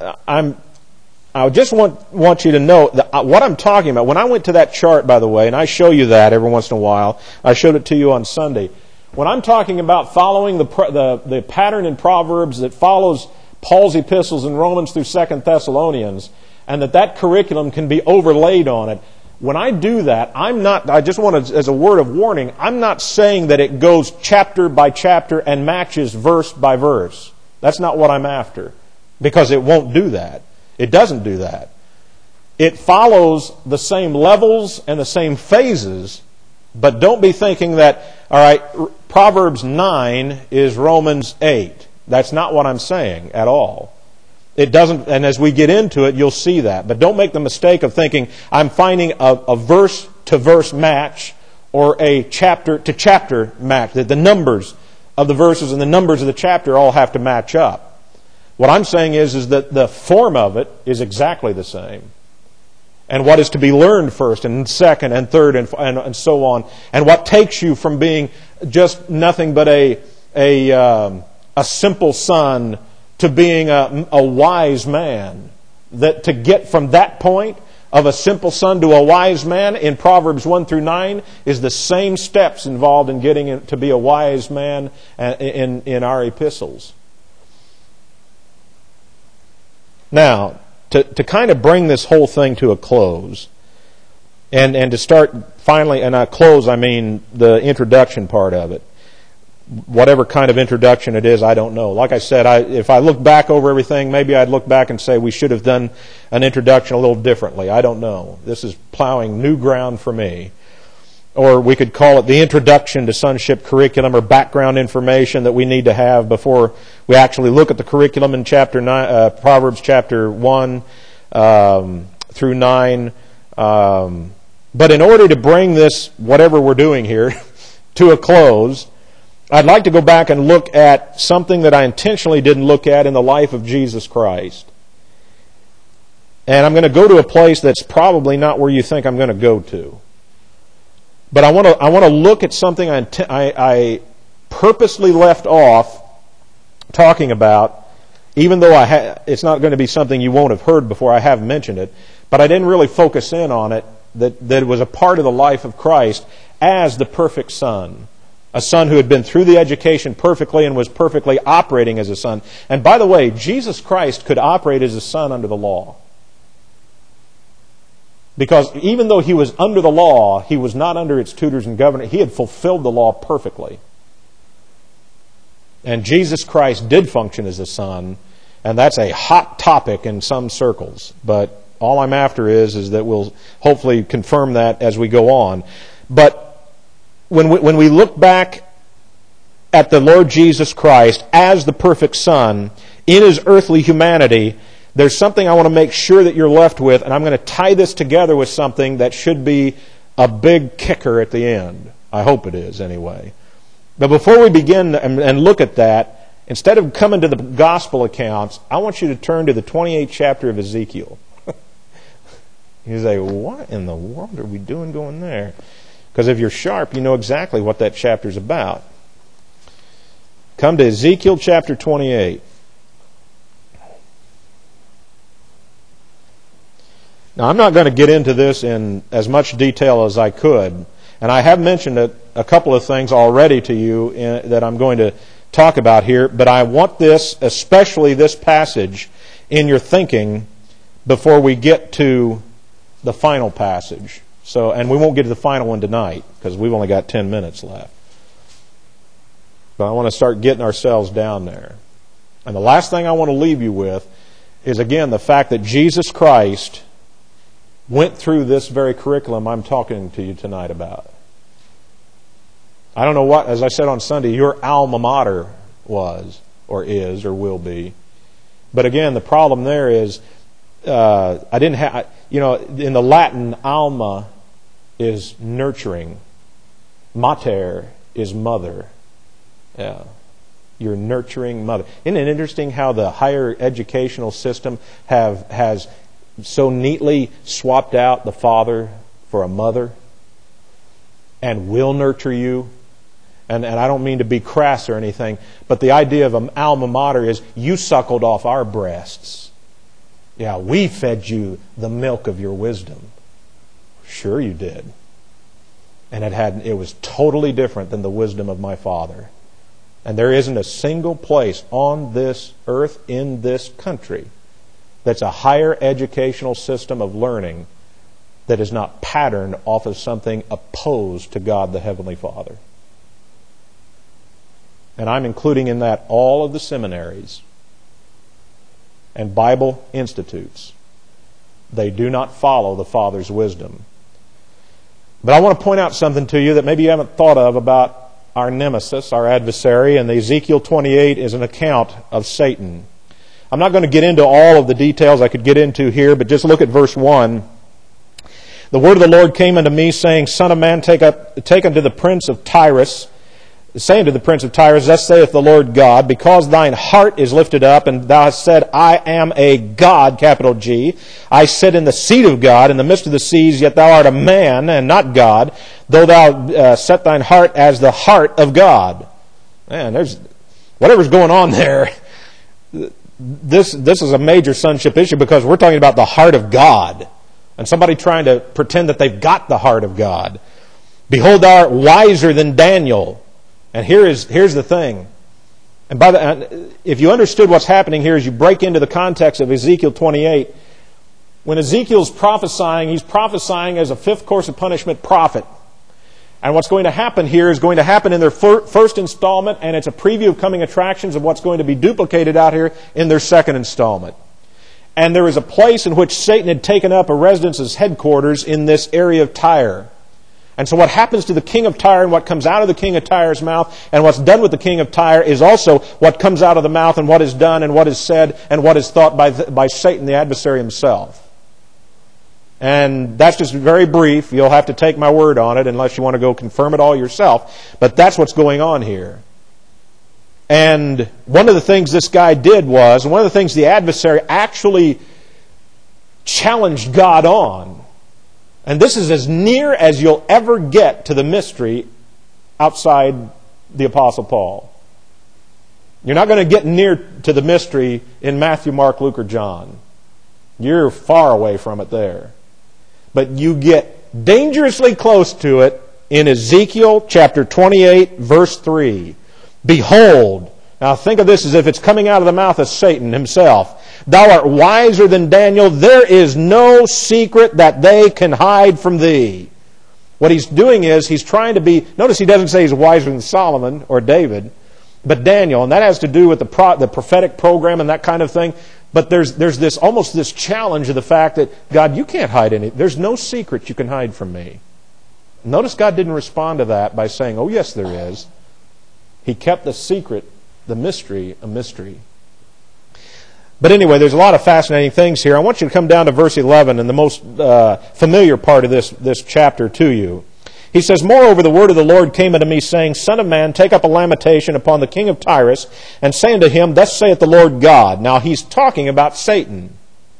I just want you to know that what I'm talking about. When I went to that chart, by the way, and I show you that every once in a while, I showed it to you on Sunday. When I'm talking about following the pattern in Proverbs that follows Paul's epistles in Romans through 2 Thessalonians, and that curriculum can be overlaid on it, when I do that, I just want to, as a word of warning, I'm not saying that it goes chapter by chapter and matches verse by verse. That's not what I'm after, because it won't do that. It doesn't do that. It follows the same levels and the same phases, but don't be thinking that, all right, Proverbs 9 is Romans 8. That's not what I'm saying at all. It doesn't, and as we get into it, you'll see that. But don't make the mistake of thinking I'm finding a verse-to-verse match or a chapter-to-chapter match, that the numbers of the verses and the numbers of the chapter all have to match up. What I'm saying is that the form of it is exactly the same. And what is to be learned first and second and third and so on. And what takes you from being just nothing but a simple son to being a wise man. That to get from that point of a simple son to a wise man in Proverbs 1 through 9 is the same steps involved in getting to be a wise man in our epistles. Now, to kind of bring this whole thing to a close, and to start finally, and close, I mean the introduction part of it. Whatever kind of introduction it is, I don't know. Like I said, if I look back over everything, maybe I'd look back and say we should have done an introduction a little differently. I don't know. This is plowing new ground for me. Or we could call it the introduction to sonship curriculum, or background information that we need to have before we actually look at the curriculum in Proverbs chapter 1 through 9. But in order to bring this, whatever we're doing here, to a close, I'd like to go back and look at something that I intentionally didn't look at in the life of Jesus Christ. And I'm going to go to a place that's probably not where you think I'm going to go to. But I want to look at something I purposely left off talking about, even though it's not going to be something you won't have heard before. I have mentioned it, but I didn't really focus in on it, that it was a part of the life of Christ as the perfect Son. A son who had been through the education perfectly and was perfectly operating as a son. And by the way, Jesus Christ could operate as a son under the law. Because even though he was under the law, he was not under its tutors and governors. He had fulfilled the law perfectly. And Jesus Christ did function as a son, and that's a hot topic in some circles. But all I'm after is that we'll hopefully confirm that as we go on. But when we look back at the Lord Jesus Christ as the perfect Son in His earthly humanity, there's something I want to make sure that you're left with, and I'm going to tie this together with something that should be a big kicker at the end. I hope it is, anyway. But before we begin and look at that, instead of coming to the gospel accounts, I want you to turn to the 28th chapter of Ezekiel. You say, what in the world are we doing going there? Because if you're sharp, you know exactly what that chapter's about. Come to Ezekiel chapter 28. Now, I'm not going to get into this in as much detail as I could, and I have mentioned a couple of things already to you that I'm going to talk about here, but I want this, especially this passage, in your thinking before we get to the final passage. And we won't get to the final one tonight, because we've only got 10 minutes left. But I want to start getting ourselves down there. And the last thing I want to leave you with is, again, the fact that Jesus Christ went through this very curriculum I'm talking to you tonight about. I don't know what, as I said on Sunday, your alma mater was, or is, or will be. But again, the problem there is, I didn't have, in the Latin, alma is nurturing. Mater is mother. Yeah. Your nurturing mother. Isn't it interesting how the higher educational system has so neatly swapped out the father for a mother and will nurture you? And I don't mean to be crass or anything, but the idea of an alma mater is you suckled off our breasts. Yeah, we fed you the milk of your wisdom. Sure you did. And it was totally different than the wisdom of my father. And there isn't a single place on this earth, in this country, that's a higher educational system of learning that is not patterned off of something opposed to God the Heavenly Father. And I'm including in that all of the seminaries and Bible institutes. They do not follow the Father's wisdom. But I want to point out something to you that maybe you haven't thought of about our nemesis, our adversary, and Ezekiel 28 is an account of Satan. I'm not going to get into all of the details I could get into here, but just look at verse 1. The word of the Lord came unto me, saying, Son of man, take unto the prince of Tyrus, saying to the prince of Tyrus, Thus saith the Lord God, because thine heart is lifted up, and thou hast said, I am a God, capital G. I sit in the seat of God, in the midst of the seas, yet thou art a man, and not God, though thou set thine heart as the heart of God. Man, there's whatever's going on there. This is a major sonship issue because we're talking about the heart of God, and somebody trying to pretend that they've got the heart of God. Behold, thou art wiser than Daniel. And here's the thing. And if you understood what's happening here as you break into the context of Ezekiel 28, when Ezekiel's prophesying, he's prophesying as a fifth course of punishment prophet. And what's going to happen here is going to happen in their first installment, and it's a preview of coming attractions of what's going to be duplicated out here in their second installment. And there is a place in which Satan had taken up a residence as headquarters in this area of Tyre. And so what happens to the king of Tyre and what comes out of the king of Tyre's mouth and what's done with the king of Tyre is also what comes out of the mouth and what is done and what is said and what is thought by Satan, the adversary himself. And that's just very brief. You'll have to take my word on it unless you want to go confirm it all yourself. But that's what's going on here. And one of the things this guy did was, and one of the things the adversary actually challenged God on, and this is as near as you'll ever get to the mystery outside the Apostle Paul. You're not going to get near to the mystery in Matthew, Mark, Luke, or John. You're far away from it there. But you get dangerously close to it in Ezekiel chapter 28, verse 3. Behold, now think of this as if it's coming out of the mouth of Satan himself. Thou art wiser than Daniel. There is no secret that they can hide from thee. What he's doing is he's trying to be... Notice he doesn't say he's wiser than Solomon or David, but Daniel. And that has to do with the prophetic program and that kind of thing. But there's this almost this challenge of the fact that, God, you can't hide any... There's no secret you can hide from me. Notice God didn't respond to that by saying, oh, yes, there is. He kept the secret, the mystery, a mystery. But anyway, there's a lot of fascinating things here. I want you to come down to verse 11 and the most familiar part of this chapter to you. He says, Moreover, the word of the Lord came unto me, saying, Son of man, take up a lamentation upon the king of Tyrus, and say unto him, Thus saith the Lord God. Now he's talking about Satan.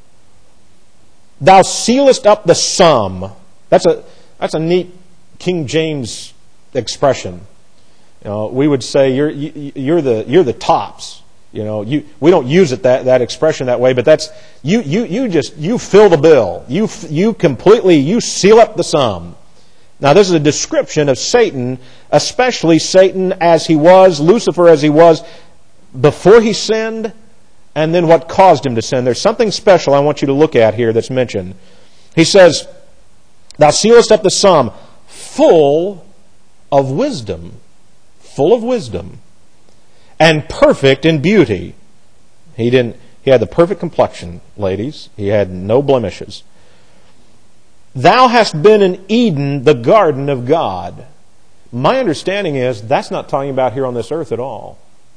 Thou sealest up the sum. That's a neat King James expression. You know, we would say you're the tops. You know, we don't use it that expression that way, but that's you fill the bill. You completely seal up the sum. Now this is a description of Satan, especially Satan as he was, Lucifer as he was before he sinned, and then what caused him to sin. There's something special I want you to look at here that's mentioned. He says, Thou sealest up the sum, full of wisdom, and perfect in beauty. He had the perfect complexion, ladies. He had no blemishes. Thou hast been in Eden, the garden of God. My understanding is that's not talking about here on this earth at all.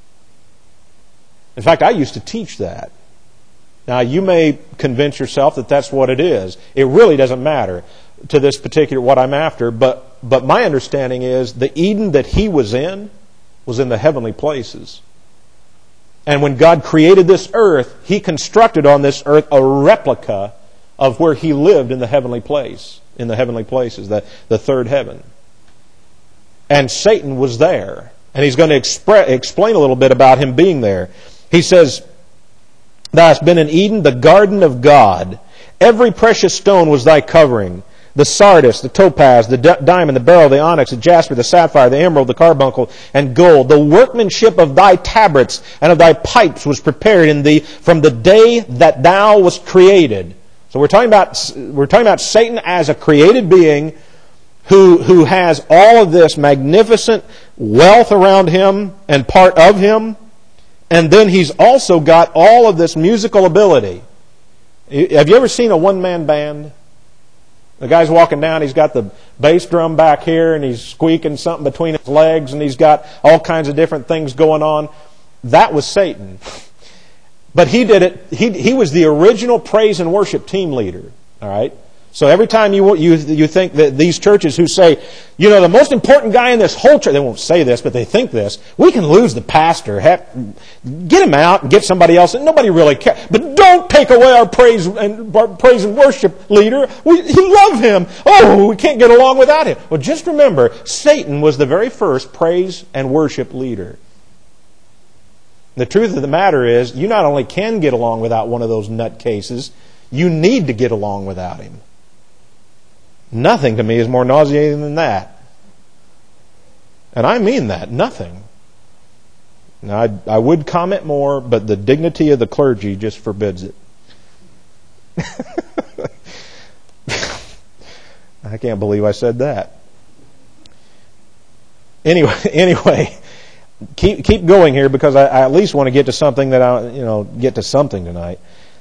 In fact, I used to teach that. Now, you may convince yourself that that's what it is. It really doesn't matter to this particular what I'm after, but my understanding is the Eden that he was in the heavenly places. And when God created this earth, He constructed on this earth a replica of where He lived in the heavenly place, in the heavenly places, the third heaven. And Satan was there. And he's going to explain a little bit about him being there. He says, Thou hast been in Eden, the garden of God. Every precious stone was thy covering. the sardis, the topaz, the diamond, the beryl, the onyx, the jasper, the sapphire, the emerald, the carbuncle, and gold. The workmanship of thy tabrets and of thy pipes was prepared in thee from the day that thou wast created. So we're talking about Satan as a created being who has all of this magnificent wealth around him and part of him, and then he's also got all of this musical ability. Have you ever seen a one-man band? The guy's walking down, he's got the bass drum back here, and he's squeaking something between his legs, and he's got all kinds of different things going on. That was Satan. But he did it, he was the original praise and worship team leader. All right? So every time you think that these churches who say, the most important guy in this whole church, they won't say this, but they think this, we can lose the pastor. Heck, get him out and get somebody else. And nobody really cares. But don't take away our praise and worship leader. We love him. Oh, we can't get along without him. Well, just remember, Satan was the very first praise and worship leader. The truth of the matter is, you not only can get along without one of those nutcases, you need to get along without him. Nothing to me is more nauseating than that. And I mean that, nothing. Now, I would comment more, but the dignity of the clergy just forbids it. I can't believe I said that. Anyway, keep going here, because I at least want to get to something get to something tonight.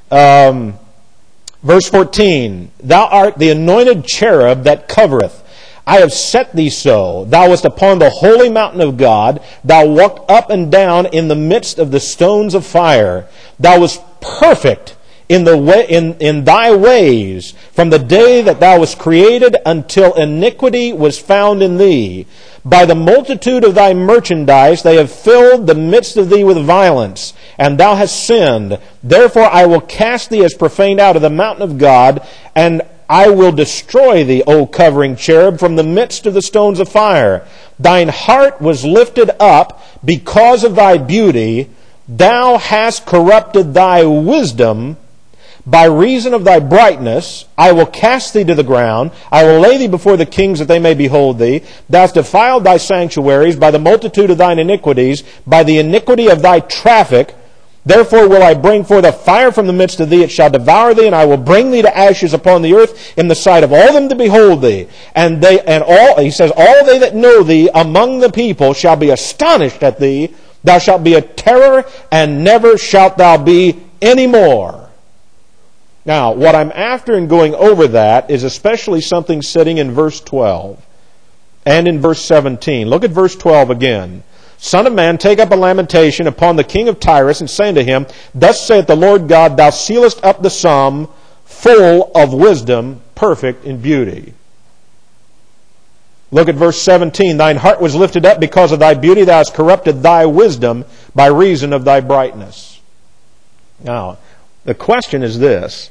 Verse 14, thou art the anointed cherub that covereth. I have set thee so. Thou wast upon the holy mountain of God. Thou walked up and down in the midst of the stones of fire. Thou wast perfect in thy ways from the day that thou wast created until iniquity was found in thee. By the multitude of thy merchandise they have filled the midst of thee with violence, and thou hast sinned. Therefore I will cast thee as profane out of the mountain of God, and I will destroy thee, O covering cherub, from the midst of the stones of fire. Thine heart was lifted up because of thy beauty. Thou hast corrupted thy wisdom. By reason of thy brightness, I will cast thee to the ground. I will lay thee before the kings that they may behold thee. Thou hast defiled thy sanctuaries by the multitude of thine iniquities, by the iniquity of thy traffic. Therefore will I bring forth a fire from the midst of thee. It shall devour thee, and I will bring thee to ashes upon the earth in the sight of all them that behold thee. He says, all they that know thee among the people shall be astonished at thee. Thou shalt be a terror, and never shalt thou be any more. Now, what I'm after in going over that is especially something sitting in verse 12 and in verse 17. Look at verse 12 again. Son of man, take up a lamentation upon the king of Tyrus, and say unto him, Thus saith the Lord God, Thou sealest up the sum, full of wisdom, perfect in beauty. Look at verse 17. Thine heart was lifted up because of thy beauty. Thou hast corrupted thy wisdom by reason of thy brightness. Now, the question is this.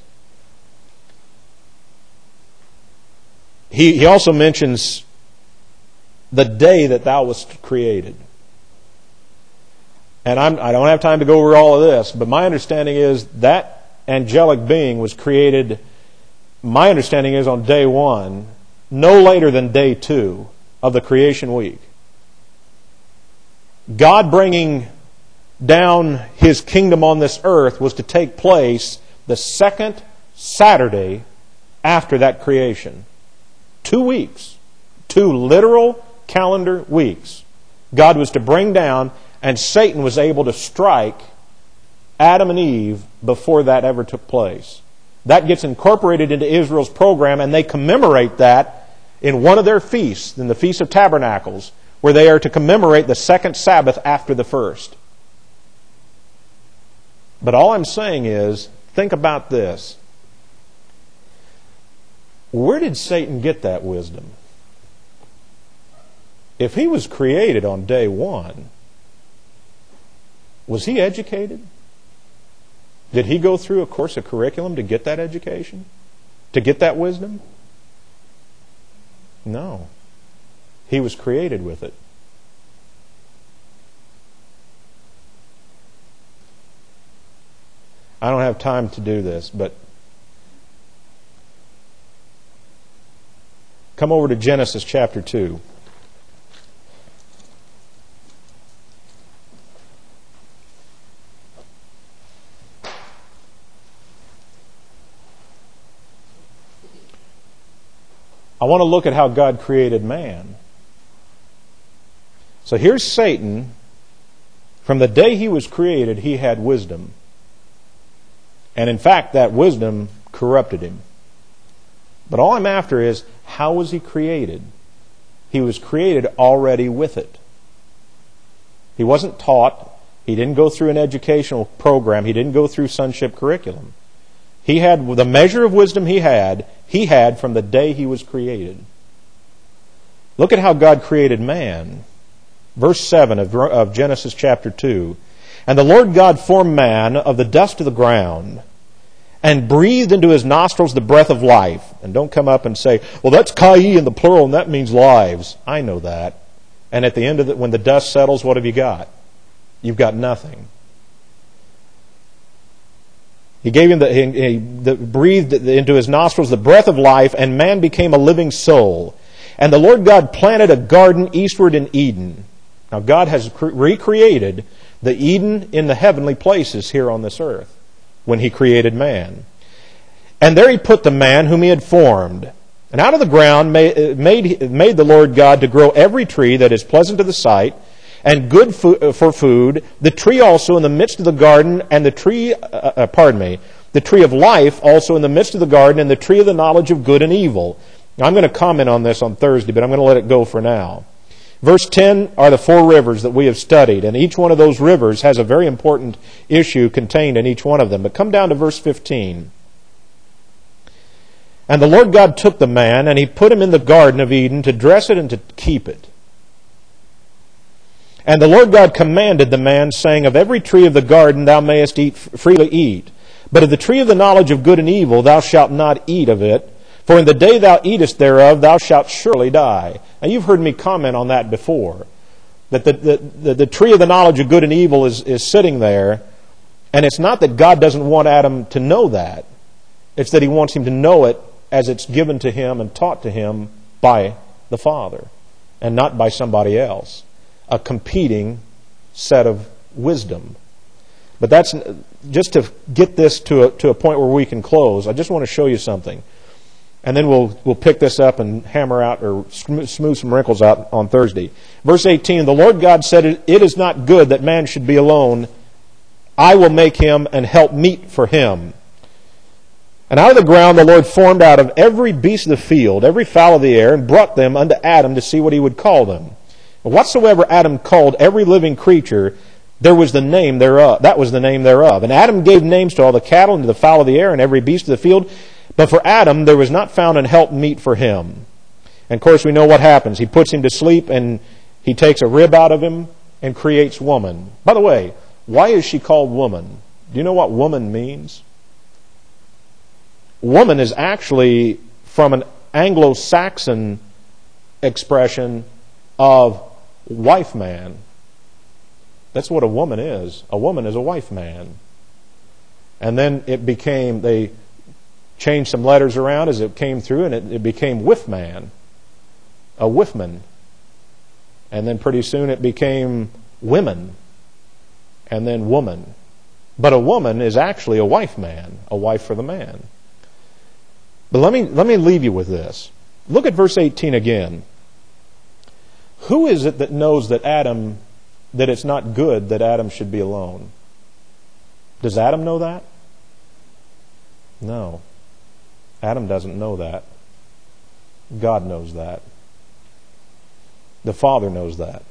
He also mentions the day that thou wast created. And I don't have time to go over all of this, but my understanding is that angelic being was created, my understanding is, on day 1, no later than day 2 of the creation week. God bringing down His kingdom on this earth was to take place the second Saturday after that creation. 2 weeks. 2 literal calendar weeks. God was to bring down, and Satan was able to strike Adam and Eve before that ever took place. That gets incorporated into Israel's program, and they commemorate that in one of their feasts, in the Feast of Tabernacles, where they are to commemorate the second Sabbath after the first. But all I'm saying is, think about this. Where did Satan get that wisdom? If he was created on day 1, was he educated? Did he go through a course of curriculum to get that education? To get that wisdom? No. He was created with it. I don't have time to do this, but Come over to Genesis chapter 2. I want to look at how God created man. So here's Satan. From the day he was created, he had wisdom. And in fact, that wisdom corrupted him. But all I'm after is, how was he created? He was created already with it. He wasn't taught. He didn't go through an educational program. He didn't go through sonship curriculum. He had the measure of wisdom he had from the day he was created. Look at how God created man. Verse 7 of Genesis chapter 2. And the Lord God formed man of the dust of the ground and breathed into his nostrils the breath of life. And don't come up and say, well, that's kai in the plural and that means lives. I know that. And at the end of it, when the dust settles, what have you got? You've got nothing. He gave him he breathed into his nostrils the breath of life, and man became a living soul. And the Lord God planted a garden eastward in Eden. Now God has recreated the Eden in the heavenly places here on this earth when He created man. And there He put the man whom He had formed. And out of the ground made the Lord God to grow every tree that is pleasant to the sight and good for food, the tree also in the midst of the garden, and the tree of life also in the midst of the garden, and the tree of the knowledge of good and evil. Now, I'm going to comment on this on Thursday, but I'm going to let it go for now. Verse 10 are the 4 rivers that we have studied, and each one of those rivers has a very important issue contained in each one of them. But come down to verse 15. And the Lord God took the man, and He put him in the garden of Eden to dress it and to keep it. And the Lord God commanded the man, saying, of every tree of the garden thou mayest freely eat, but of the tree of the knowledge of good and evil thou shalt not eat of it, for in the day thou eatest thereof thou shalt surely die. Now you've heard me comment on that before, that the tree of the knowledge of good and evil is sitting there, and it's not that God doesn't want Adam to know that. It's that He wants him to know it as it's given to him and taught to him by the Father, and not by somebody else. A competing set of wisdom. But that's just to get this to a point where we can close. I just want to show you something. And then we'll pick this up and hammer out or smooth some wrinkles out on Thursday. Verse 18, the Lord God said, it is not good that man should be alone. I will make him an help meet for him. And out of the ground the Lord formed out of every beast of the field, every fowl of the air, and brought them unto Adam to see what he would call them. Whatsoever Adam called every living creature, there was the name thereof. That was the name thereof. And Adam gave names to all the cattle and to the fowl of the air and every beast of the field. But for Adam there was not found an help meet for him. And of course we know what happens. He puts him to sleep and he takes a rib out of him and creates woman. By the way, why is she called woman? Do you know what woman means? Woman is actually from an Anglo-Saxon expression of wife man. That's what a woman is. A woman is a wife man. And then they changed some letters around as it came through, and it became whiff man. A whiffman. And then pretty soon it became women. And then woman. But a woman is actually a wife man. A wife for the man. But let me leave you with this. Look at verse 18 again. Who is it that knows that it's not good that Adam should be alone? Does Adam know that? No. Adam doesn't know that. God knows that. The Father knows that.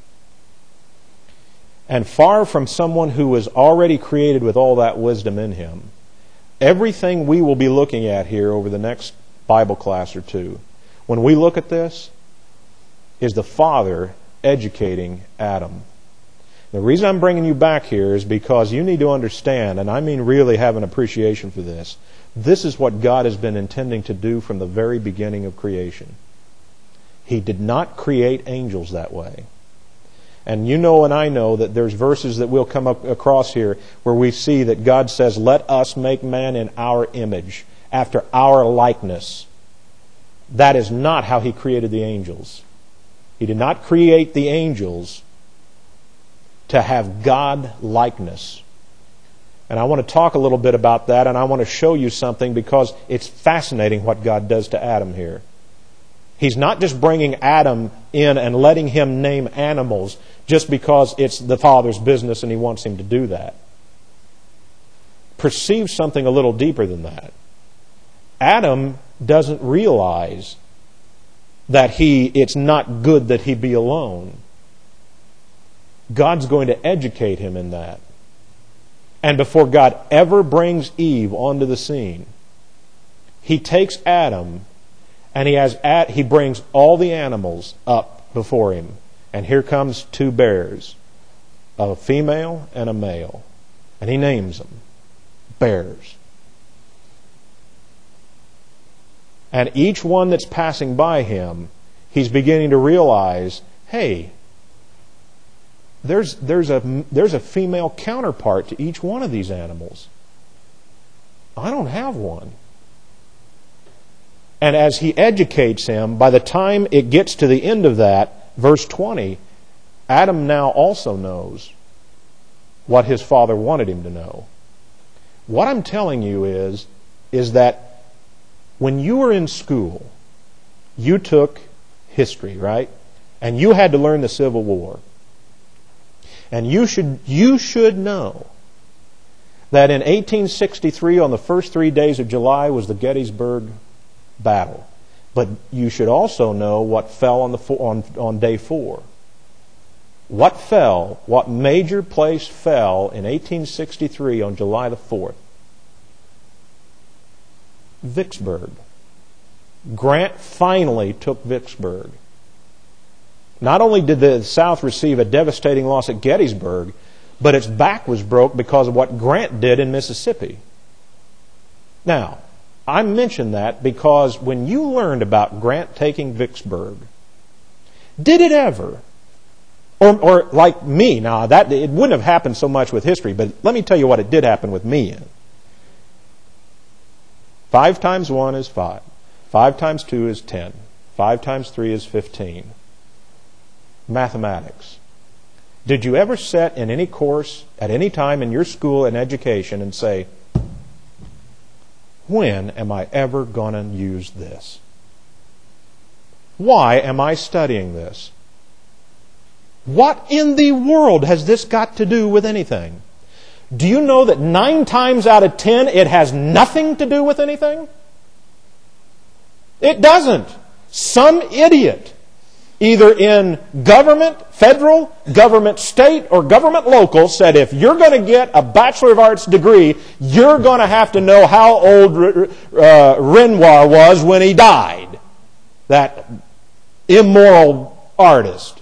And far from someone who was already created with all that wisdom in him, everything we will be looking at here over the next Bible class or two, when we look at this, is the Father educating Adam. The reason I'm bringing you back here is because you need to understand, and I mean really have an appreciation for this, this is what God has been intending to do from the very beginning of creation. He did not create angels that way. And you know and I know that there's verses that we'll come across here where we see that God says, let us make man in our image, after our likeness. That is not how He created the angels. He did not create the angels to have God-likeness. And I want to talk a little bit about that, and I want to show you something because it's fascinating what God does to Adam here. He's not just bringing Adam in and letting him name animals just because it's the Father's business and He wants him to do that. Perceive something a little deeper than that. Adam doesn't realize that it's not good that he be alone. God's going to educate him in that. And before God ever brings Eve onto the scene, He takes Adam and he brings all the animals up before him. And here comes two bears, a female and a male. And He names them bears. And each one that's passing by him, he's beginning to realize, hey, there's a female counterpart to each one of these animals. I don't have one. And as He educates him, by the time it gets to the end of that, verse 20, Adam now also knows what his father wanted him to know. What I'm telling you is that when you were in school, you took history, right? And you had to learn the Civil War. And you should know that in 1863, on the first 3 days of July, was the Gettysburg Battle. But you should also know what fell on day 4. What fell? What major place fell in 1863 on July the 4th? Vicksburg. Grant finally took Vicksburg. Not only did the South receive a devastating loss at Gettysburg, but its back was broke because of what Grant did in Mississippi. Now, I mention that because when you learned about Grant taking Vicksburg, did it ever, or like me, now that it wouldn't have happened so much with history, but let me tell you what it did happen with me in. 5 times 1 is 5. 5 times 2 is 10. 5 times 3 is 15. Mathematics. Did you ever sit in any course at any time in your school and education and say, when am I ever going to use this? Why am I studying this? What in the world has this got to do with anything? Do you know that 9 times out of 10 it has nothing to do with anything? It doesn't. Some idiot, either in government, federal, government state, or government local, said if you're going to get a Bachelor of Arts degree, you're going to have to know how old Renoir was when he died. That immoral artist.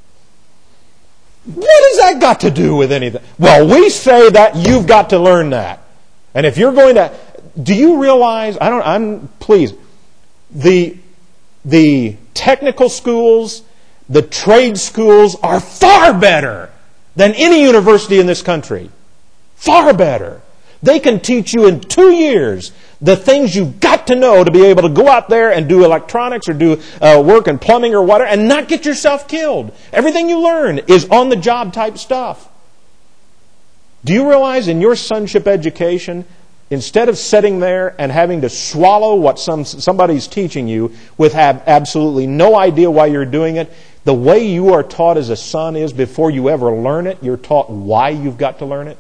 What has that got to do with anything? Well, we say that you've got to learn that. And if you're going to... Do you realize... Please. The technical schools, the trade schools are far better than any university in this country. Far better. They can teach you in 2 years the things you've got to know to be able to go out there and do electronics or do work in plumbing or whatever and not get yourself killed. Everything you learn is on-the-job type stuff. Do you realize in your sonship education, instead of sitting there and having to swallow what somebody's teaching you with absolutely no idea why you're doing it, the way you are taught as a son is before you ever learn it, you're taught why you've got to learn it?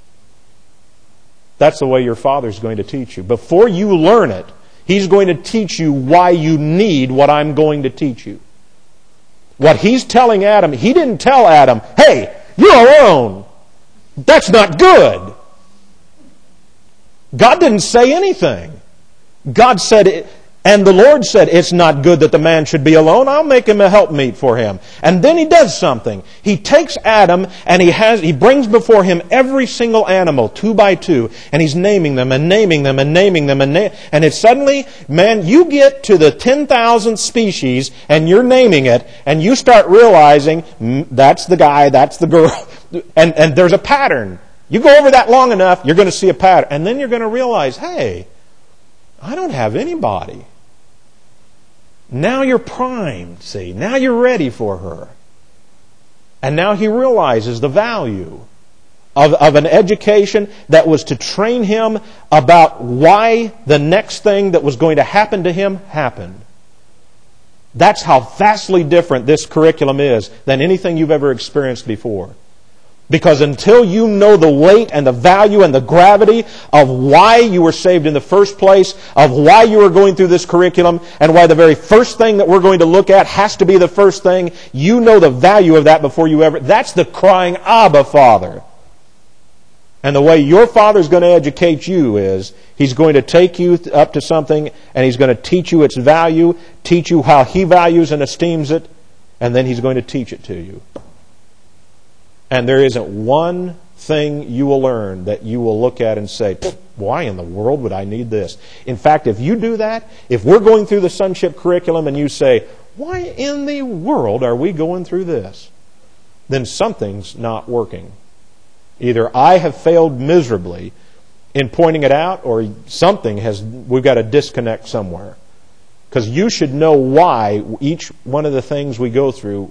That's the way your Father's going to teach you. Before you learn it, He's going to teach you why you need what I'm going to teach you. What He's telling Adam, He didn't tell Adam, hey, you're alone. That's not good. God didn't say anything. God said, and the Lord said, it's not good that the man should be alone. I'll make him a helpmeet for him. And then He does something. He takes Adam and he brings before him every single animal, 2 by 2, and He's naming them and naming them and naming them and it's suddenly, man, you get to the 10,000th species and you're naming it and you start realizing that's the guy, that's the girl, and there's a pattern. You go over that long enough, you're going to see a pattern, and then you're going to realize, hey, I don't have anybody. Now you're primed, see. Now you're ready for her. And now he realizes the value of an education that was to train him about why the next thing that was going to happen to him happened. That's how vastly different this curriculum is than anything you've ever experienced before. Because until you know the weight and the value and the gravity of why you were saved in the first place, of why you were going through this curriculum, and why the very first thing that we're going to look at has to be the first thing, you know the value of that before you ever... That's the crying, Abba, Father. And the way your Father's going to educate you is, He's going to take you up to something and He's going to teach you its value, teach you how He values and esteems it, and then He's going to teach it to you. And there isn't one thing you will learn that you will look at and say, why in the world would I need this? In fact, if you do that, if we're going through the sonship curriculum and you say, why in the world are we going through this? Then something's not working. Either I have failed miserably in pointing it out, or we've got a disconnect somewhere. Because you should know why each one of the things we go through.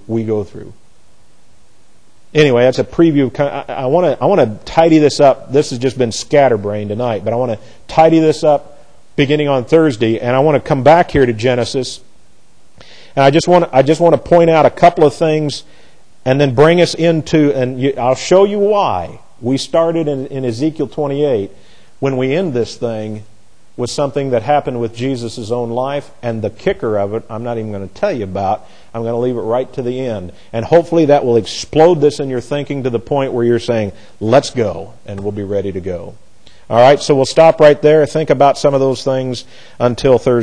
Anyway, that's a preview. I want to tidy this up. This has just been scatterbrained tonight, but I want to tidy this up beginning on Thursday, and I want to come back here to Genesis. And I just want to point out a couple of things, and then bring us into, and I'll show you why we started in Ezekiel 28 when we end this thing with something that happened with Jesus' own life, and the kicker of it, I'm not even going to tell you about. I'm going to leave it right to the end. And hopefully that will explode this in your thinking to the point where you're saying, let's go, and we'll be ready to go. All right, so we'll stop right there. Think about some of those things until Thursday.